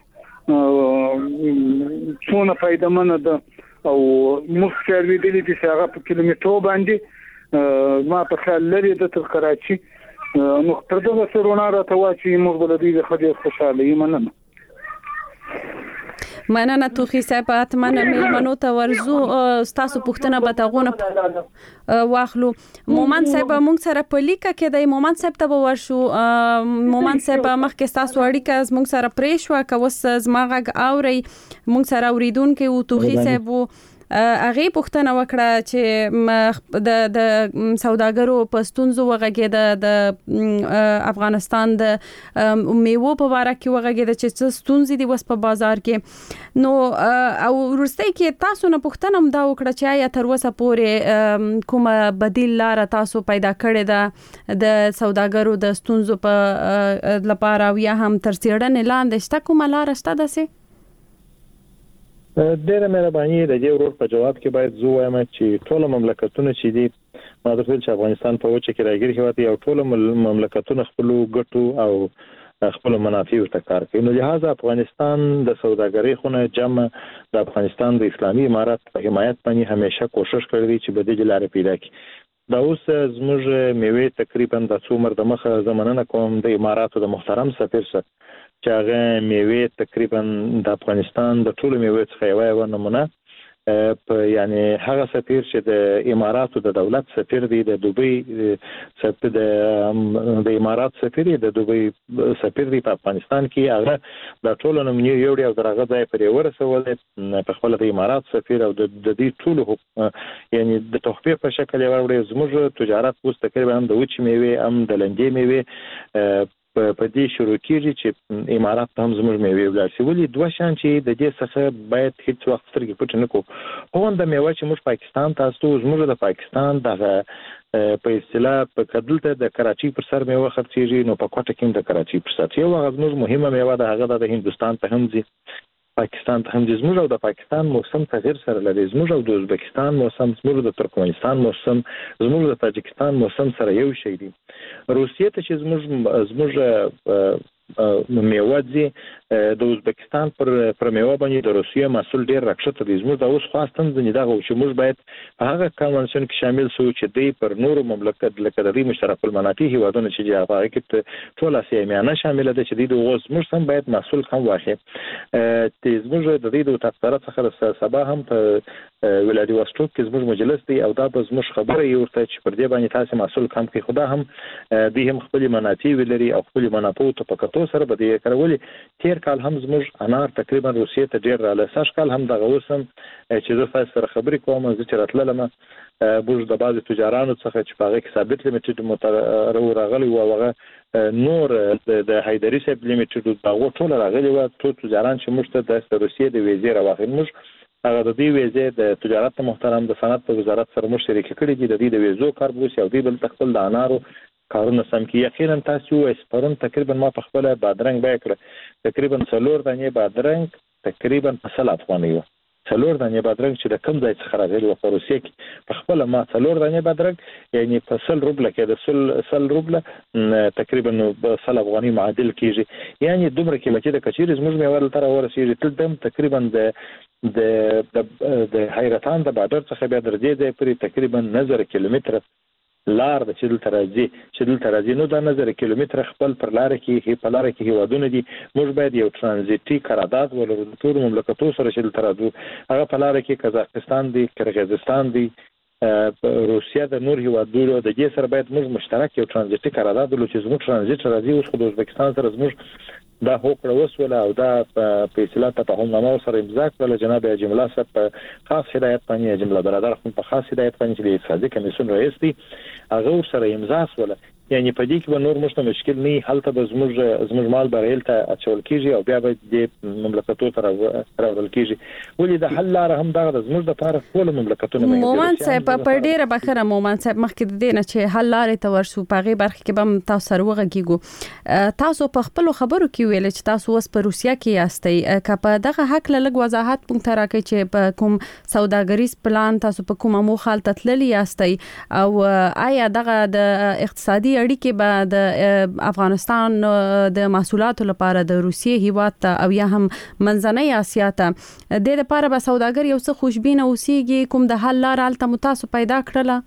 څونه فائدمنه ده او موږ چې ویلي چې هغه په کیلومترو باندې ما په خیال لري د تر کراچي نو تر دغه سرونه راته واچي موږ بل دې خدای خوشاله یمنه. مننه توخی صاحب اتمنه مېلمنو ته ورزو تاسو پوښتنه به تاغونه واخلو. مومن صاحب موږ سره په لیکه کې د مومن صاحب ته ورشو. مومن صاحب مخکې تاسو اړیکه موږ سره پرې شو که وس زماغه اوري موږ سره اوریدونکو او توخی صاحب هغه پوښتنه وکړه چې د سوداګرو په ستونزو وغږیده د افغانستان د میوو په اړه کې وغږیده چې ستونزې دي وس په بازار کې نو او ورسته کې تاسو نه پوښتنه هم دا وکړه چې آیا تر اوسه پورې کومه بدیل لار تاسو پیدا کړې ده د سوداګرو د ستونزو په لپاره یا هم تر څېړنې لاندې شته کومه لار شته داسې؟ ډیره مهرباني د دې ورور په جواب کې باید زه وایم چې ټول مملکتونه چې دي ما د خپل افغانستان په وچه کې راګیر هیواد یو ټول مملکتونه خپل ګټو او خپل منافع ورته کار کوي. نو لہذا افغانستان د سوداګرۍ خونه جمع د افغانستان د اسلامي امارات په حمایت باندې همیشه کوشش کړی چې بدیل لارې پیدا کړي. دا اوس زموږ میوه تقریبا د څومره د مخه زمانه کوم د اماراتو د محترم سفیر سره چې هغه میوه تقریبا د افغانستان د ټولو میوه څخه یو نمونه یعنی هغه سفیر چې د اماراتو د دولت سفیر دی د دوبۍ سفیر د امارات سفیر دی د دوبۍ سفیر دی په افغانستان کې هغه د ټولو نمونه یو ډیر درغه ځای پرې ورسول په خپل د امارات سفیر او د دې ټولو یعنی د تحفه په شکل وروړي زموږ تجارت اوس تقریبا هم د وچ میوه هم د لنګي میوه په دې شروع کیږي چې امارات هم زموږ میوه ولرسي. ولې دوه شان چې د دې څخه باید هیڅ وخت سترګې پټ نه کوو. هو د میوه چې موږ پاکستان تاسو زموږ د پاکستان دغه په اصطلاح په کډل ته د کراچي پر سر میوه خرڅیږي نو په کوټه کې د کراچي پر سر یو هغه زموږ مهمه میوه ده هغه د هندستان ته هم ځي پاکستان ته هم ځي. زموږ او د پاکستان موسم تغیر سره لري. زموږ او د ازبکستان موسم زموږ د ترکمنستان موسم زموږ د تاجکستان موسم سره یو شی دی. روسیې ته چې زموږ میوه دي د ازبکستان پر میوه باندې د روسیې مسول ډیر راکښته دي. زموږ د اوس خواستن ځنې دا چې موږ باید په هغه کنونشن کې شامل شو چې دوی پر نورو مملکت لکه د مشترک المنافع هیوادونو چې هغه کې ټول اسیا میانه شامل دي چې دوی اوس موږ هم باید مسول کم واخلي. چې زموږ د دې د تفسیرات څخه سبا هم په ولادیوستوک کې زموږ مجلس دی او دا به زموږ خبره یو ورته چې پر دې باندې تاسو مسول کم کې خدا هم دوی هم خپل منافع ولري او خپل منافع ته پکتو سره به دې کړولې. تیر کال هم زموږ انار تقریبا روسیې ته ډیر رااله. سږ کال هم دغه اوسم چې زه تاسو سره خبرې کوم چې راتللم بوج د بعض تجارانو څخه چې په هغه کې ثابت لیمیټډ راغلی او هغه نور د حیدری صاحب لیمیټډ دا ټول راغلی او ټول تجاران چې موږ ته د روسیې د ویزې راوخل موږ هغه د دې ویزې د تجارت محترم د صنعت په وزارت سره موږ شریک کړی دي. د دې د ویزو کاربوس او دی بل تخپل د انارو کارونه سم کې یقینا تاسو اسپرون تقریبا ما په خپل بادرنګ بای کړ تقریبا 4 دانې بادرنګ تقریبا 100 افغانۍ و. 4 دانې بادرنګ چې د کم ځای څخه راغلی و په روسیې کې په خپل ما 4 دانې بادرنګ یعنی په 100 روبله کې د 100 روبله تقریبا 100 افغانۍ معادل کیږي. یعنی دومره قیمتي د کچیر زموږ میوه تر ورسیږي تل دم تقریبا د حیرتان د بادر څخه بیا درځي د پرې تقریبا 1000 کیلومتر لار د چې دلته راځي نو د نظر کیلومتر خپل پر لار کې په لار کې هیوادونه دي موږ باید یو ترانزیتي قرارداد ولرو د ټول مملکتونو سره چې دلته راځو هغه په لار کې قزاقستان دی کرغیزستان دی روسیا د نور هیوادونو د دې سره باید موږ مشترک یو ترانزیتي قرارداد ولرو چې زموږ ترانزیت راځي اوس خو د ازبکستان سره زموږ دا هوکړه وسوله او دا په اصطلاح تفاهمنامه سره امضا کړل جناب اجملا صاحب په خاص هدایت باندې اجملا برادر خو په خاص هدایت باندې چې د اقتصادي کمیسیون رئیس دی هغه سره امضا وسوله یعنی په دې کې به نور مشته مشکل نه هلته به زموږ مال برایل ته اچول کیږي او بیا به د مملکتونو تر راوړل کیږي ولې د حل لار هم دغه زموږ د لپاره ټول مملکتونه مومن صاحب په ډیره بخره مومن صاحب مخکې د دې نه چې حل لارې ته ورسو په غي برخه کې به تاسو سره وغږیږو تاسو په خپل خبرو کې ویل چې تاسو اوس په روسیا کې یاستئ کپه دغه حق لږ وضاحت پونږ ته راکړئ چې په کوم سوداګریز پلان تاسو په کومه موخه تللی یاستئ او آیا دغه د اقتصادي اړیکې به د افغانستان د محصولاتو لپاره د روسیې هیواد ته او یا هم منځنۍ اسیا ته د لپاره به سوداګر یو څه خوشبینه اوسېږي کوم د حل لار الته متاسو پیدا کړله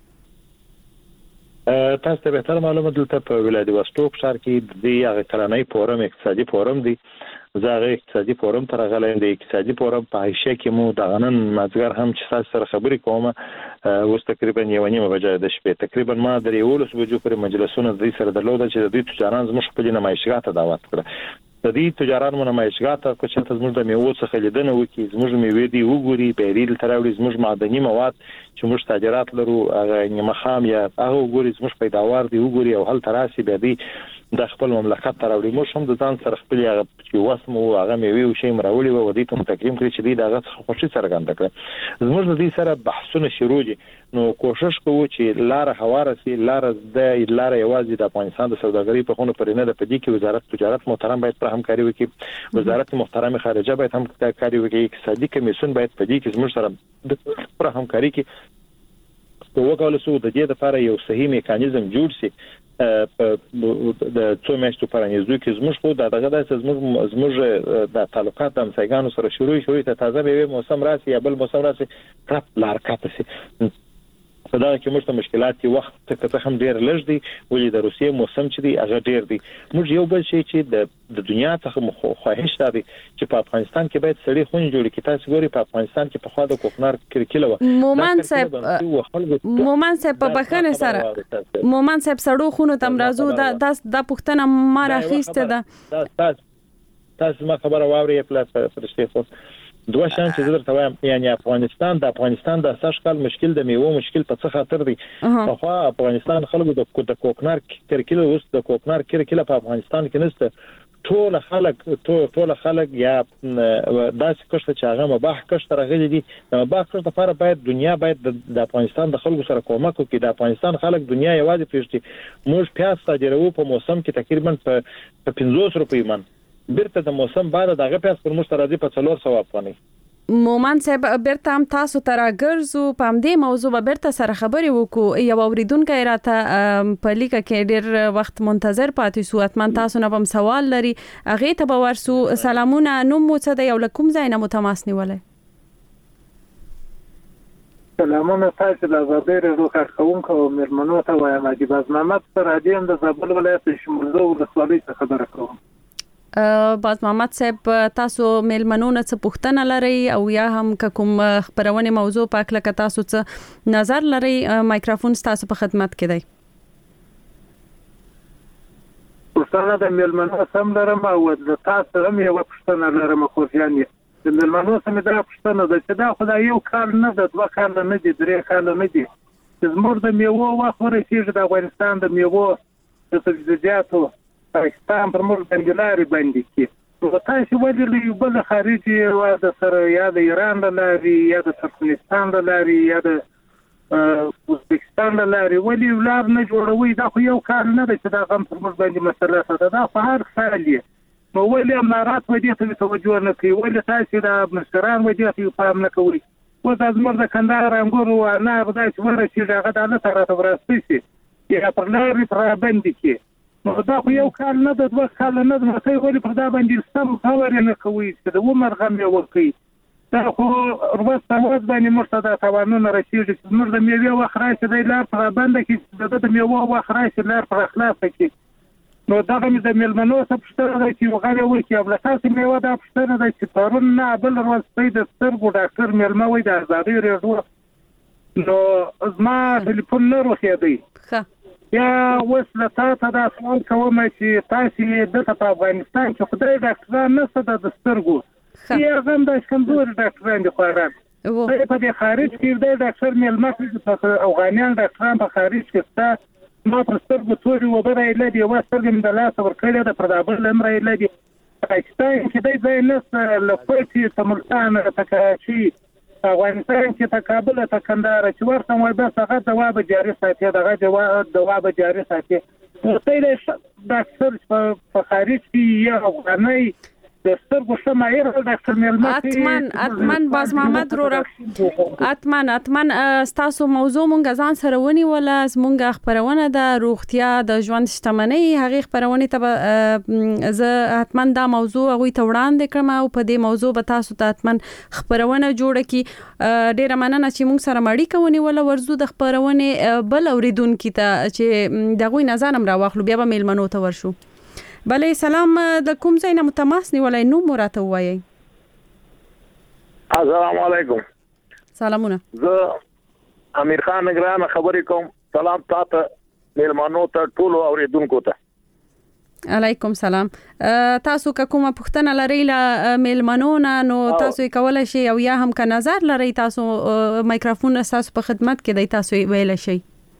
تاسو ته به تر معلومه دلته په ولادیواستوک ښار کې د هغه کلنۍ فورم اقتصادي فورم دی زه اقتصادي فورم تر غلې د اقتصادي فورم په حیثیت کې مو د غنن مازګر هم چې تاسو سره خبرې کوم اوس تقریبا 1:30 بجې د شپې تقریبا ما د 11 بجو پر مجلسونه د سره درلوده چې د دې تجاران زموږ په نمایشګاه ته دعوت کړه د دې تجاران نمایشګاه ته کو چې زموږ د میوو څخه لیدنه وکړي زموږ میوې دی وګوري بیرل تراوړي زموږ معدني مواد چې موږ تاجرات لرو هغه نیمه خام یا هغه وګوري زموږ پیداوار دی وګوري او هل تراسي به دی د خپل مملکت تراوړي موږ هم د ځان سره خپل هغه چې وسمو هغه میوې او شی مراولي و ودی ته تقدیم کړی چې دغه خوشي څرګنده کړ زموږ د دې سره بحثونه شروع دي نو کوشش کوو چې لار هواره سي لار یوازې د افغانستان د سوداګرۍ په خونه پرې نه د پدې کې وزارت تجارت محترم باید پر همکاري وکړي وزارت محترم خارجه باید همکاري وکړي اقتصادي کمیسیون باید پدې کې زموږ سره پر همکاري کې وکول سو د دې لپاره یو صحیح میکانیزم جوړ شي د څو میاشتو پر نږدې کې زموږ خو دغه زموږ د تعلقات د همسایګانو سره شروع ته تازه به موسم راسي یا بل موسم راسي کړه لار کاته سي په دا کې موږ ته مشکلات دي وخت څخه هم ډیر لږ دي ولې د روسیې موسم چې دی هغه ډیر دی موږ یو بل شي چې د دنیا څخه خواهش لري چې په افغانستان کې باید سړي خونې جوړ کړي تاسو ګوري په افغانستان کې په خوا د کوکنار کرکیله و مومن صاحب په بخنه سره مومن صاحب سړو خونو تم راځو د پښتنه ما راخیسته ده تاسو ما خبره واوري په فرشتي خو دوه شان چې درته وایم یعنی افغانستان د اساس کال مشکل د میوه مشکل په څه خاطر دی خو افغانستان خلکو د کوکنار کرکیله اوس د کوکنار کرکیله په افغانستان کې نشته ټول خلک یا داسې کښته چې هغه مباح کښته راغلي دي مباح کښته لپاره باید دنیا باید د افغانستان د خلکو سره کومک وکړي د افغانستان خلک دنیا یوازې پېژني موږ پیاز صادروو په موسم کې تقریبا په 500 روپۍ من بیرته د موسم بعد دغه پیاز پر موږ راځي په 400 افغاني مومن صاحب بیرته هم تاسو تر غرزو په دې موضوع به بیرته سره خبرې وکړو یو اوریدونکو راته په لیکه کې ډیر وخت منتظر پاتې سو اتمن تاسو نه هم سوال لري هغه ته به ورسو سلامونه نوم مو څه دی یو لکم ځای نه متماس نیولای سلامونه تاسو د زابیر روخه کوونکو مرمنو ته وایم چې باز محمد سره دیم د زابل ولایت شمولزو د سوالي خبره کوم باز محمد صاحب تاسو میلمنونه څه پوښتنه لري او یا هم کوم خبرونه موضوع پاک لکه تاسو څه نظر لري مایکروفون تاسو په خدمت کې دی پوښتنه د میلمنو سم لرم او د تاسو هم یو پوښتنه لرم خو ځانې د میلمنو سم دا پوښتنه ده چې دا خدای یو کال نه د دوه کال نه دي درې کال نه دي چې زموږ د میوه وخت ورسیږي د افغانستان د میوه د سبزیجاتو پاکستان پر موږ بنګلاري باندې کې نو تاسو ولې یو بل خارجي هیواد سره یا د ایران لاري یا د ترکمنستان لاري یا د ازبکستان لاري ولې ولار نه جوړوي دا خو یو کار نه دی چې دا غم پر موږ باندې مسله ده دا په هر ځای نو ولې امارات ودې ته توجه نه کوي ولې تاسو د مشران ودې ته پام نه کوي و دا زموږ د کندهار انګور و نه بدای چې ورته هغه د الله تعالی تبرستي شي یا پر لاري پر باندې کې نو دا خو یو کال نه د دوه کال نه د مته ولې په دا باندې سم خبرې نه کوي چې د عمر غم یو کوي دا خو ورځ باندې مرته د توانونه رسیږي چې موږ د میوه وخت راشي د لار پر باندې کې د میوه وخت راشي لار پر خلاف کې نو دا هم د ملمنو څخه پښتنه ده چې وغاړي ورکی او لاساسي میوه د پښتنه ده چې پرون نه بل ورځ په د سترګو ډاکټر ملمه وي د ازادي رادیو نو زما ټلیفون نه روخېدی یا وسله تاسو دا سوال کوم چې تاسو د افغانستان چې خدای ډاکټران نشته د سترګو یا هم د کمزور ډاکټران دي خوران په دې خارج کې د ډاکټر ملمه افغانان ډاکټران په خارج کې ستا ما پر سترګو توري وبره لدی وسترګم د لاس ورکړه د پردابل امر لدی پاکستان کې د ځای نس لفوتي تملتان تکاشي افغانستان کې تکابل تکندار چې ورته مو بس هغه جواب جاري ساتي دغه جواب جاري ساتي ته ډاکټر په خارج کې یا افغاني دسترګو شمایر ډاکټر ملمه اتمن باز محمد رورا اتمن تاسو موضوع مونږ ځان سره ونی ولا مونږ خبرونه د روغتیا د ژوند شتمنۍ هغه خبرونه ته زه اتمن دا موضوع غوي ته وړاندې کړم او په دې موضوع به تاسو ته اتمن خبرونه جوړه کی ډیره مننه چې مونږ سره ماړی کوي ولا ورزو د خبرونه بل اوریدونکو ته چې دغه نظر را واخلو بیا به ملمنو ته ورشو بله سلام د کوم ځای نه متماس نیولای نو مراته وایي السلام علیکم سلامونه زه امیر خان نگران خبرې کوم سلام تاسو ملمنو ته ټول اوریدونکو ته علیکم سلام تاسو کومه پوښتنه لرئ له ملمنو نو تاسو کولای شئ او یا هم که نظر لرئ تاسو مایکروفون تاسو په خدمت کې دی تاسو ویل شئ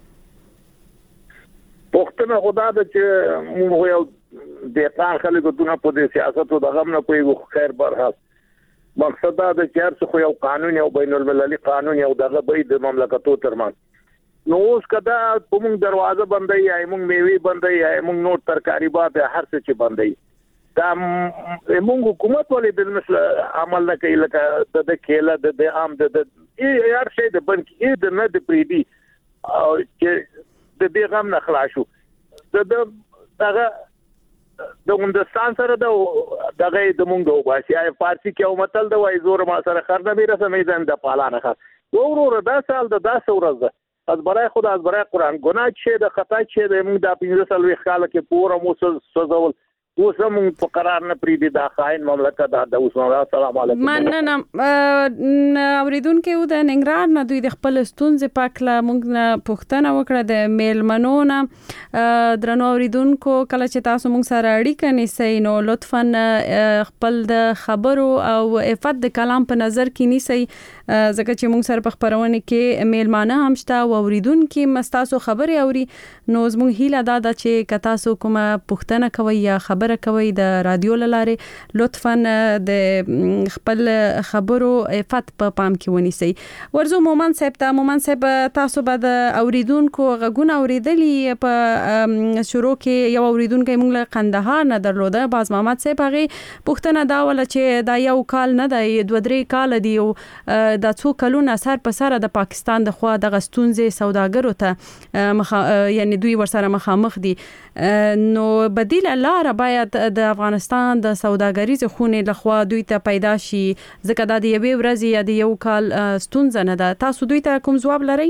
پوښتنه خدا د چې موږ یو د تان خلکو دونه په دې سیاست او دغه نه کوي خیر برحال مقصد دا د چیر څخه یو قانون یو بین المللي قانون یو دغه به د مملکتو ترمن نو اوس کدا کوم دروازه بندي یا موږ میوي بندي یا موږ نور ترکاری باد هر څه چې بندي دا موږ حکومت ولې د مثل عمل نه کوي لکه د کېله د عام د هر شی د بنک د نه د پریدي او چې د دې غم نه خلاصو دغه د هندستان سره دغه د مونږ وباسي فارسی کې او متل د وای زور ما سره خرنه بیره سمېدن د پالانه خر ورور دا سال د 10 ورځ از برای خدا از برای قرآن ګناه چې د خطا چې د مونږ د 15 سال وخاله کې پوره مو سوزول اوس هم په قرار نه پریدي د خاين مملکت د اوسمه السلام علیکم مننه اوریدونکو د ننګرهار نه دوی د خپل ستونزې پاکله موږ پوښتنه وکړه د میلمنونه درنو اوریدونکو کله چې تاسو موږ سره اړیکه نیسئ نو لطفا خپل د خبرو او افت د کلام په نظر کې نیسئ ځکه چې موږ سره په خبرونه کې میلمانه هم شته او اوریدونکو مستاسو خبري اوري نو زموږ هیله دا ده چې کتا سو کومه پوښتنه کوي یا خبره کوي د رادیو لاره لطفا د خپل خبرو افت په پام کې ونیسئ ورزو مومن صاحب تاسو به د اوریدونکو غږونه اوریدلی په شروع کې یو اوریدونکو موږ له قندهار نه درلوده باز محمد صاحب هغه پوښتنه دا ول چې دا یو کال نه دی 2-3 کال دی او د څو کلونو سر په سر د پاکستان د خوا د غستونځي سوداګرو ته یعنی دوی ورسره مخامخ دي نو بدیل لاره باید د افغانستان د سوداګریز خونې لخوا دوی ته پیدا شي ځکه دا د یوې ورځې یا د یو کال ستونزه نه ده تاسو دوی ته کوم ځواب لرئ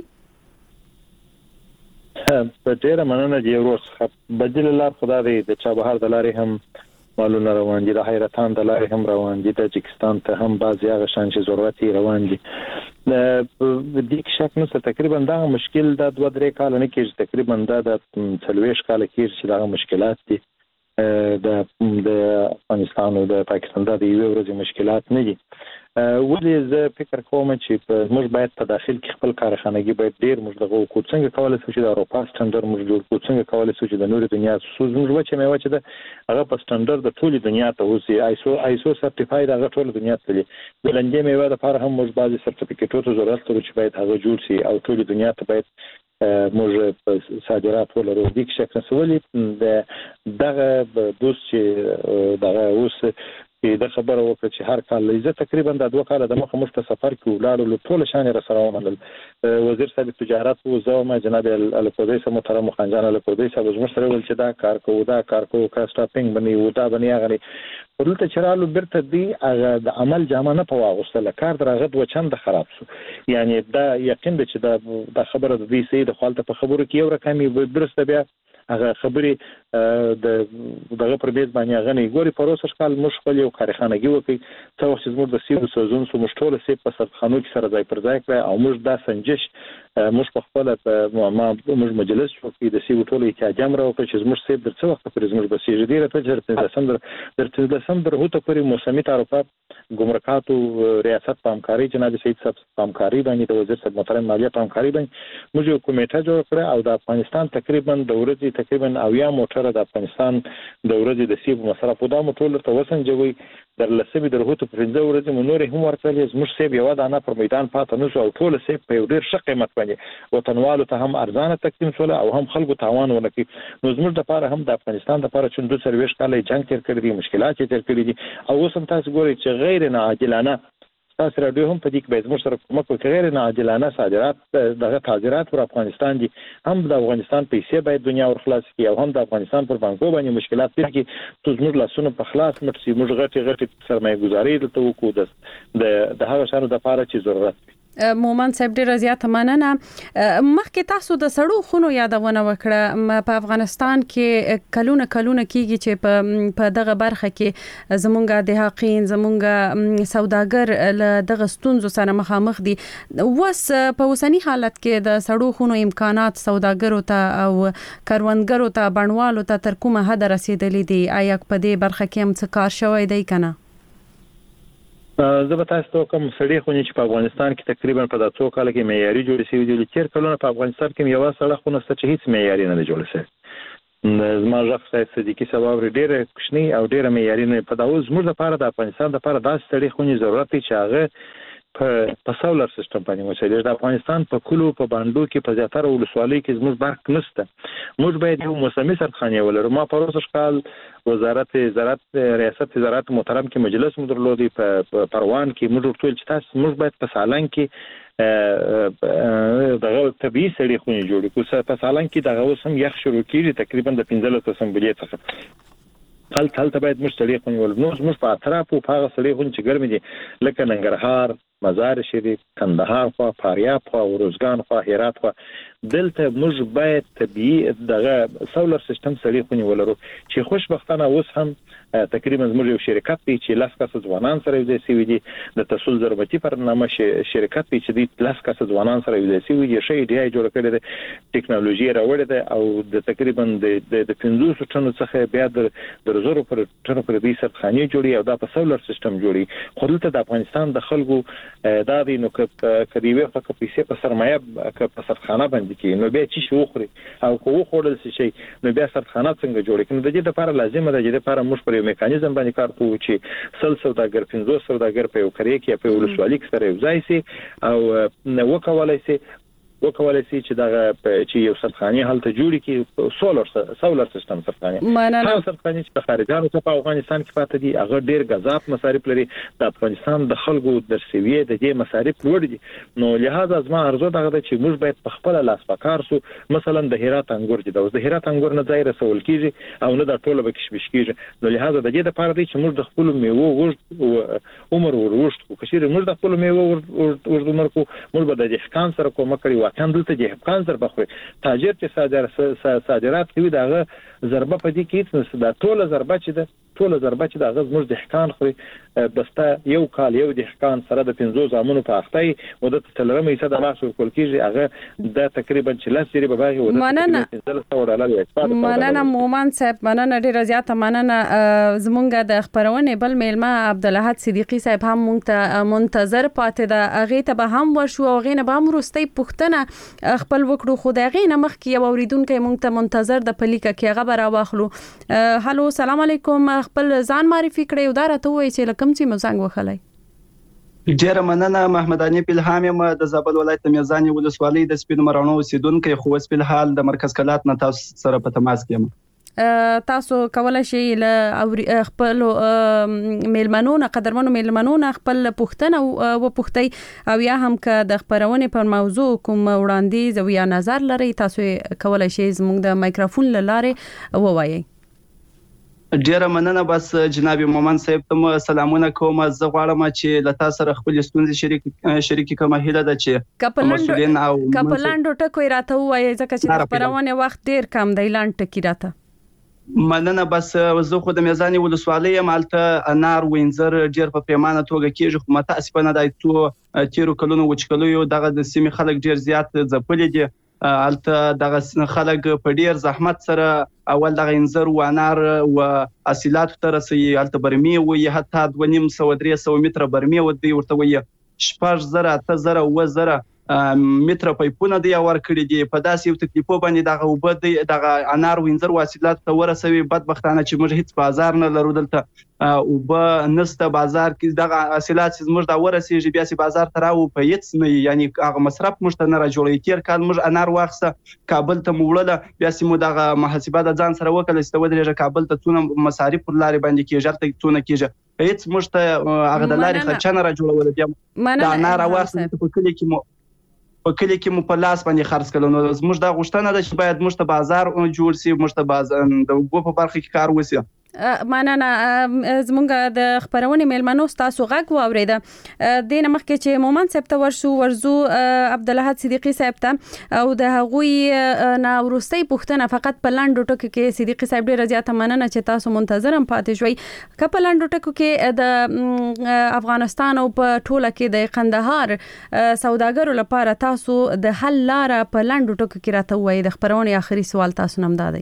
په ډیره مننه دی ورڅ بدیل لار خدای دی د چابهار د لارې هم مالونه روان دي د حیرتان د لارې هم روان دي د تاجکستان ته هم بعضی هغه شان چې ضرورت روان دي د دې شک نو تقریبا دا مشکل د 2-3 کال نه کېږي تقریبا دا د 40 کال کېږي چې دا مشکلات دي د افغانستان او د پاکستان د یو ورځې مشکلات نه دي ولې زه فکر کوم چې موږ باید په داخل کې خپل کارخانګي باید ډیر موږ دغه کو څنګه کولای شو چې د اروپا سټانډرډ موږ جوړ کړو څنګه کولای شو چې د نورو دنیا سوزمږ وچه مې وچه ده هغه په سټانډرډ د ټولي دنیا ته اوسي آیسو سرټیفاید هغه ټول دنیا ته دي ولنګې مې ودا لپاره هم موږ بعضي سرټیفیکټونو ضرورت لري چې باید هغه جوړ شي او ټولي دنیا ته باید موږ صادرات ولرو د دې شکل سوالي دغه دوست چې دغه اوس د خبره وکړه چې هر کال زه تقریبا د 2 کال د مخه مست سفر کې ولاړو ټول شان رسره ومنل وزیر صاحب تجارت او زما جناب الکودی سم محترم خانجان الکودی صاحب زموږ سره ول چې دا کار کوو کا سټاپینګ بنی ودا بنی غري ورته چرالو برته دی هغه د عمل جامه په واغستله کار درغه و چند خراب شو یعنی دا یقین ده چې دا خبره د دې سي د خپلته په خبرو کې یو رقمي درسته بیا هغه خبرې دغه پر بیس باندې غني ګوري پروسه شکل مشکل یو کارخانګي وکي څو چې زموږ د سیو سوزون سو مشټول سي په سرخانو کې سره ځای پر ځای کړ او موږ دا سنجش موږ په خپل موږ مجلس شو د سیو ټولو کې جمع راوکړ چې موږ سي د څو وخت پر زموږ بسې جديره ته د سمندر هوته پرې موسمي تعرفات ګمرکاتو ریاست پامکاری جناب سید صاحب پامکاری باندې د وزیر صاحب محترم مالیه پامکاری باندې موږ یو کمیټه جوړ کړه او د افغانستان تقریبا د ورځې تقریبا اویا موټر د افغانستان د ورځې د سیب مصرف او د موټر ته وسنجوي در لسبي درهوته په 15 ورځې منوري هم ورکړل زموږ سیب یو دانه پر میدان پاتې نو او ټول سیب په ډیر ښه قیمت باندې وطنوالو ته هم ارزانه تقدیم شول او هم خلکو تاوان ونکړي نو زموږ د لپاره هم د افغانستان د لپاره چې 2 سرویس کال جنگ تیر کړی دي مشکلات تیر کړی دي او اوس هم تاسو ګورئ چې غیر ناعادلانه تاسو راډیو هم په دې کې به زموږ سره کومک وکړي غیر ناعادلانه صادرات دغه صادرات پر افغانستان دي هم د افغانستان پیسې باید دنیا ورخلاص کړي او هم د افغانستان پر بانکو باندې مشکلات دي چې تو زموږ لاسونه په خلاص مرسي موږ غټي سرمایه گذاري د توکو د هغه شانو د لپاره چې ضرورت مومن صاحب ډیر زیات مننه مخکې تاسو د سړو خونو یادونه وکړه په افغانستان کې کلونه کیږي چې په دغه برخه کې زمونږه د حقین زمونږه سوداګر له دغه ستونزو سره مخامخ دي وس په اوسنی حالت کې د سړو خونو امکانات سوداګرو ته او کاروانګرو ته بڼوالو ته تر کومه حد رسیدلې دي آیا په دې برخه کې هم څه کار شوی دی کنه زه به تاسو ته کوم سړی خو چې په افغانستان کې تقریبا په 2 کال کې معیاري جوړ شوی دی چې کلونه په افغانستان کې یو سړی خو نشته چې هیڅ معیاري نه جوړ شي زما ځخ صدیقي سبب ډېر کوچنی او ډېر معیاري نه په داوز موږ لپاره د افغانستان لپاره دا سړی خو ضرورت دی چې هغه په سولر سیستم باندې وسایل د افغانستان په کلو په باندو کې په زیاتره ولسوالۍ کې زموږ برق نشته موږ باید یو موسمي سرخانه ولرو ما پروسه شکل وزارت زراعت ریاست زراعت محترم کې مجلس مدرلودي په پروان کې موږ ټول چې تاسو موږ باید په سالنګ کې دغه طبيعي سړي خونې جوړ کړو په سالنګ کې دغه وسم یخ شروع کیږي تقریبا د 15 سمبلې څخه خلک باید مشتري خونې ول نو موږ په اطراف او په هغه سړي خونې چې ګرمي دي لکه ننګرهار مزار شریف کندهار خو فاریاب خو ورزګان خو هرات خو دلته موږ باید طبيعي دغه سولر سیستم سړي خونې ولرو چې خوشبختانه اوس هم تقریبا زموږ یو شرکت دی چې لاس کس ځوانان سره یو ځای دی د تسل ضربتي برنامه شرکت دی چې د لاس کس ځوانان سره یو ځای دی شي دی جوړ کړی دی ټکنالوژي راوړی دی او د تقریبا د 500 ټنو څخه بیا د زرو پر ټنو پر دې سرخانه جوړي او دا په سولر سیستم جوړي خو دلته د افغانستان د خلکو دا دی نو کدی وي فقط پیسې په سرمایه په سرخانه باندې کې نو بیا چې شو خوري او خو خورل شي نو بیا سرخانه څنګه جوړي کنه د دې لپاره لازم ده چې لپاره موږ پر میکانیزم باندې کار کوو چې سوداګر 15 سوداګر په یو کړی کې په ولسوالۍ کې سره یو ځای سي او وکولای سي چې دا چې یو سرخانه حالت جوړی کې سولر سیستم سرخانه هغه سرخانه چې خارجانو ته په افغانستان کې پاتې دي هغه ډیر غذاب مصارف لري د افغانستان د خلکو د سویې د دې مصارف لوړ دي نو لہذا زما ارزو دغه چې موږ باید په خپل لاس پکار سو مثلا د هرات انګور چې د هرات انګور نه ځای رسول کیږي او نه د ټوله بکشبش کیږي نو لہذا د دې لپاره دی چې موږ د خپل میوه عمر ورشت کو کشیر موږ د خپل میوه ورزمر کو موږ به د دهقان سره کومک کوي واکان دلته دهقان سره بخوي تاجر چې صادرات کوي دغه ضربه په دې کې د ټوله ضربه چې د غز موږ دهقان خو بسته یو کال یو دهقان سره د 15 زامنو په اخته او د تلرمه یې صد ماخ ورکول کیږي هغه د تقریبا 40 سری به باغي و مننه مومن صاحب مننه ډیر زیات مننه زمونږ د خبرونه بل میلمه عبدالاحد صدیقی صاحب هم منتظر پاتې ده هغه ته به هم ورشو او غینه به هم روستي پښتنه خپل وکړو خو دا غینه مخ کې یو اوریدونکو مونږ ته منتظر د پلیکه کې هغه را واخلو هالو سلام علیکم خپل ځان معرفي کړئ او دا راته وایي چې لکم چې مزنګ وخلای ډیره مننه محمد علي پیلهام یم د زابل ولایت میزان ولسوالۍ د سپینو مرانو اوسیدونکو خو اوس په حال د مرکز کلات نه تاسو سره په تماس کې یم تاسو کولای شئ له خپل میلمنو نه قدرمنو میلمنو نه خپل پوښتنه او پوښتنه او یا هم که د خبرونې پر موضوع کوم وړاندیز او یا نظر لري تاسو کولای شئ زموږ د مایکروفون لاره ووایي. ډیره مننه. بس جناب مومن صاحب ته سلامونه کوم. زه غواړم چې له تاسو سره خپل ستونزې شریک کوم. هیله ده چې مسؤلین او کپلانډو ټکو راته وایي ځکه چې د خبرونه وخت ډیر کم دی لاند ټکی راته. مننه. بس زه خو د میزان ولسوالۍ مالته انار وینځر ډیر په پیمانه توګه کیږي، خو متاسفانه د تیرو کلونو وچکلیو دغه د سیمې خلک ډیر زیات ځپلي دي. الته دغه خلک په ډیر زحمت سره اول دغه انځر و انار و حاصلات تر رسي. الته برمي وي حتی 2.5-300 متره برمي ودی ورته وي 6,000 8,000 و1000 متره پایپونه دی ور کړی دی. په داسې یو تکلیفو باندې دغه وبد دغه انار وینځر واصلات ته ورسوي. بدبختانه چې موږ هیڅ بازار نه لرو دلته او به نسته بازار کې دغه حاصلات موږ دا ورسیږي بیا سي بازار ته راو په هیڅ نه، یعنی هغه مصرف موږ ته نه را جوړي. تیر کال موږ انار واخسته کابل ته موړله بیا سي مو دغه محاسبه د ځان سره وکړه چې ودرېږه کابل ته څونه مصارف پر لارې باندې کېږي ته څونه کېږي هیڅ موږ ته هغه د لارې خرچه نه را جوړول. بیا دا انار واخسته په کلی کې مو په لاس باندې خرڅ کړو. نو موږ دا غوښتنه ده چې باید موږ ته بازار جوړ شي، موږ ته بازار د وګړو په برخه کې کار وشي. مننه. زمونږ د خبرونې میلمنو تاسو غږ واوریده. دینه مخکې چې مومن صاحب ته ورزو عبدالحد صدیقی صاحب ته او د هغوی نه ورستۍ پوښتنه فقط په لاندو ټکو کې صدیقی صاحب ډیره زیاته مننه چې تاسو منتظرم پاتې شوي. که په لاندو ټکو کې د افغانستان او په ټوله کې د قندهار سوداګرو لپاره تاسو د حل لاره په لاندو ټکو کې راته وایي. د خبرونې آخري سوال تاسو نم دادی.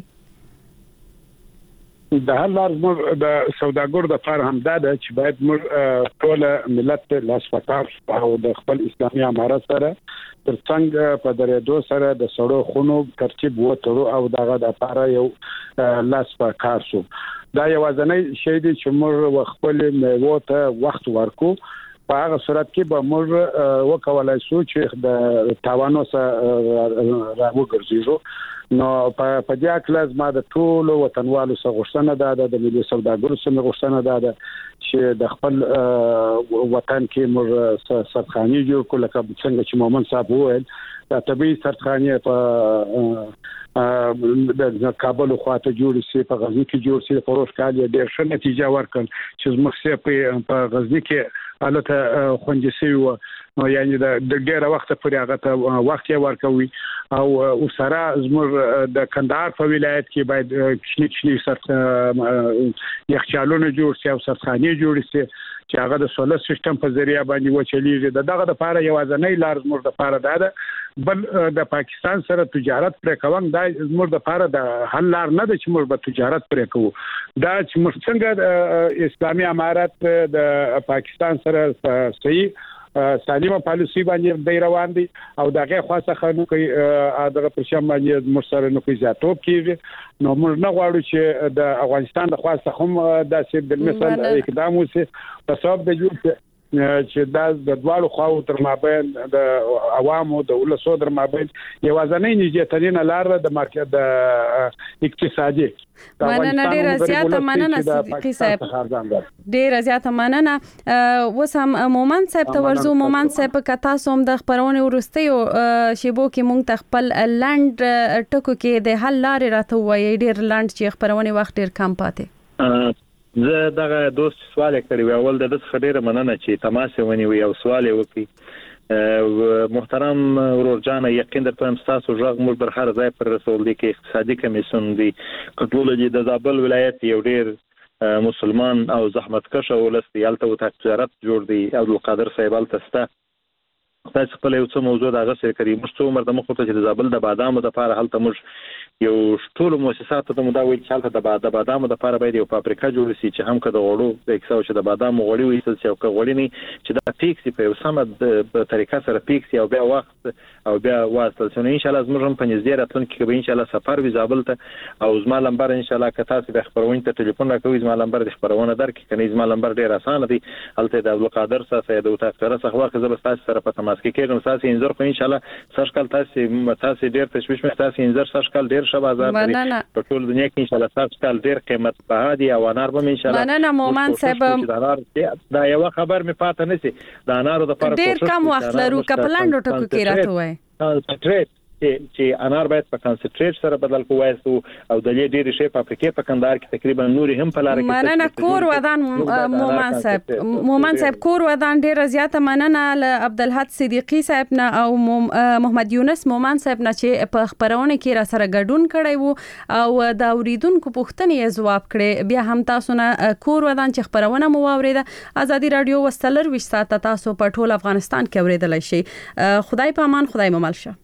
د حل لار موږ د سوداګرو د لپاره هم دا ده چې باید موږ ټول ملت لاس پکار او د خپل اسلامي امارت سره ترڅنګ په درېدو سره د سړو خونو ترتیب وترو او دغه د لپاره یو لاس پکار شو. دا یوازنی شی دی چې موږ خپل میوو ته وخت ورکو. په هغه صورت کې به موږ وکولای شو چې د تاوانو سره راوګرځو. نو په دې اکلاز ما د ټولو وطنوالو سره غوښتنه ده د ملي سوداګرو سره غوښتنه ده چې د خپل وطن کې موږ سرخاني جوړ کړو لکه څنګه چې مومن صاحب وویل د طبي سرخاني په د کابل خواته جوړ شي، په غزنی کې جوړ شي. پروژه کال ډېر ښه نتیجه ورکړ چې مخکې په غزنی کې البته خوندسي و نو یعنی د ډېر وخت پورې هغه ته وخت یې ورکوي او سره زموږ د کندهار په ولایت کې باید کشنی یخچالونه جوړ شي او سرخاني جوړ شي چې هغه د سولر سیستم په ذریعہ باندې وچلیږي. دغه د لپاره یوازنۍ لار زموږ د لپاره ده. بل د پاکستان سره تجارت پرې کوم دا زموږ د لپاره د حل لار نه ده چې موږ به تجارت پرې کوو. دا چې موږ څنګه اسلامي امارت د پاکستان سره صحیح سالمه پالیسی باندې دی روان دي او دغه خاصه خنو کوي دغه پرشم باندې مرسره نو کوي زیاتوب کیږي. نو موږ نه غواړو چې د افغانستان د خاصه هم داسې د مثال اقدام وشي په سبب د جوړ چې د دوالو خواو تر مابین د عوامو د ولسو در مابین یوازنۍ نږدې لار د مارکیټ د اقتصادي. مننه ډیره زیاته مننه صدیقی صاحب، ډیره زیاته مننه. اوس هم مومن صاحب ته ورزو. مومن صاحب که تاسو هم د خبرونې ورستیو شیبو کې مونږ ته خپل لاند ټکو کې د حل لارې راته وایي. ډیر لاند چې خبرونې وخت ډیر کم پاتې. زه دغه دوست سوال کړی اول د خبره مننه چې تماس ونیوي او سوال وکړي. محترم ورور جان یقین درته تاسو ژغ موږ بر هر ځای پر رسول دي کې اقتصادي کمیسیون دی کټول د زابل ولایت یو ډیر مسلمان او زحمت کشه ولستي الته تجارت جوړ دی او القادر صاحب التسته تاسو خپل یو څه موضوع دا غسر کړی. موږ څو مرده مخ ته چې زابل د بادامو د لپاره هلته موږ یو ټول مؤسسات ته مداوي چې هلته د بادامو د لپاره باید یو فابریکه جوړ شي چې هم کده غوړو د 100 چې د بادامو غوړي وي چې او غوړي نه چې دا فیکس په یو سم د طریقه سره فیکس او بیا وخت او بیا واسطه چې ان شاء الله زموږ په نږدې راتلونکي کې به ان شاء الله سفر وي زابل ته او زما لمبر ان شاء الله که تاسو د خبرونه ته ټلیفون راکوي زما لمبر د خبرونه درک کني زما لمبر ډیر اسانه دی. هلته د عبدالقادر صاحب د وتاکر څخه واخه زب تاسو سره په تماس کې کېږم تاسو انځور خو ان شاء الله سرکل تاسو ډیر تشویش مې تاسو انځور سرکل ډیر ښه بازار لري په ټول دنیا کې ان شاء الله سرکل ډیر قیمت په دي او انار به ان شاء الله مننه مومن صاحب دا یو خبر مې پاتې نسی د انارو د فرق ډیر کم وخت لرو کپلانډو ټکو کې راته وای کنسنټریټ چې انار باید په کنسنټریټ سره بدل کوایسو او د دې ډېری شی په افریقا په کندهار کې تقریبا نوري هم په لار کې مننه کور ودان مومن صاحب کور ودان ډېر زیاته مننه له عبدالحد صدیقی صاحب نه او محمد یونس مومن صاحب نه چې په خبرونه کې را سره ګډون کړی وو او د اوریدونکو پوښتنې جواب کړي بیا هم تاسو نه کور ودان چې خبرونه مو واوریده ازادي رادیو وستلر وشته تاسو په ټول افغانستان کې اوریدلای شي خدای په امان خدای مو مل شه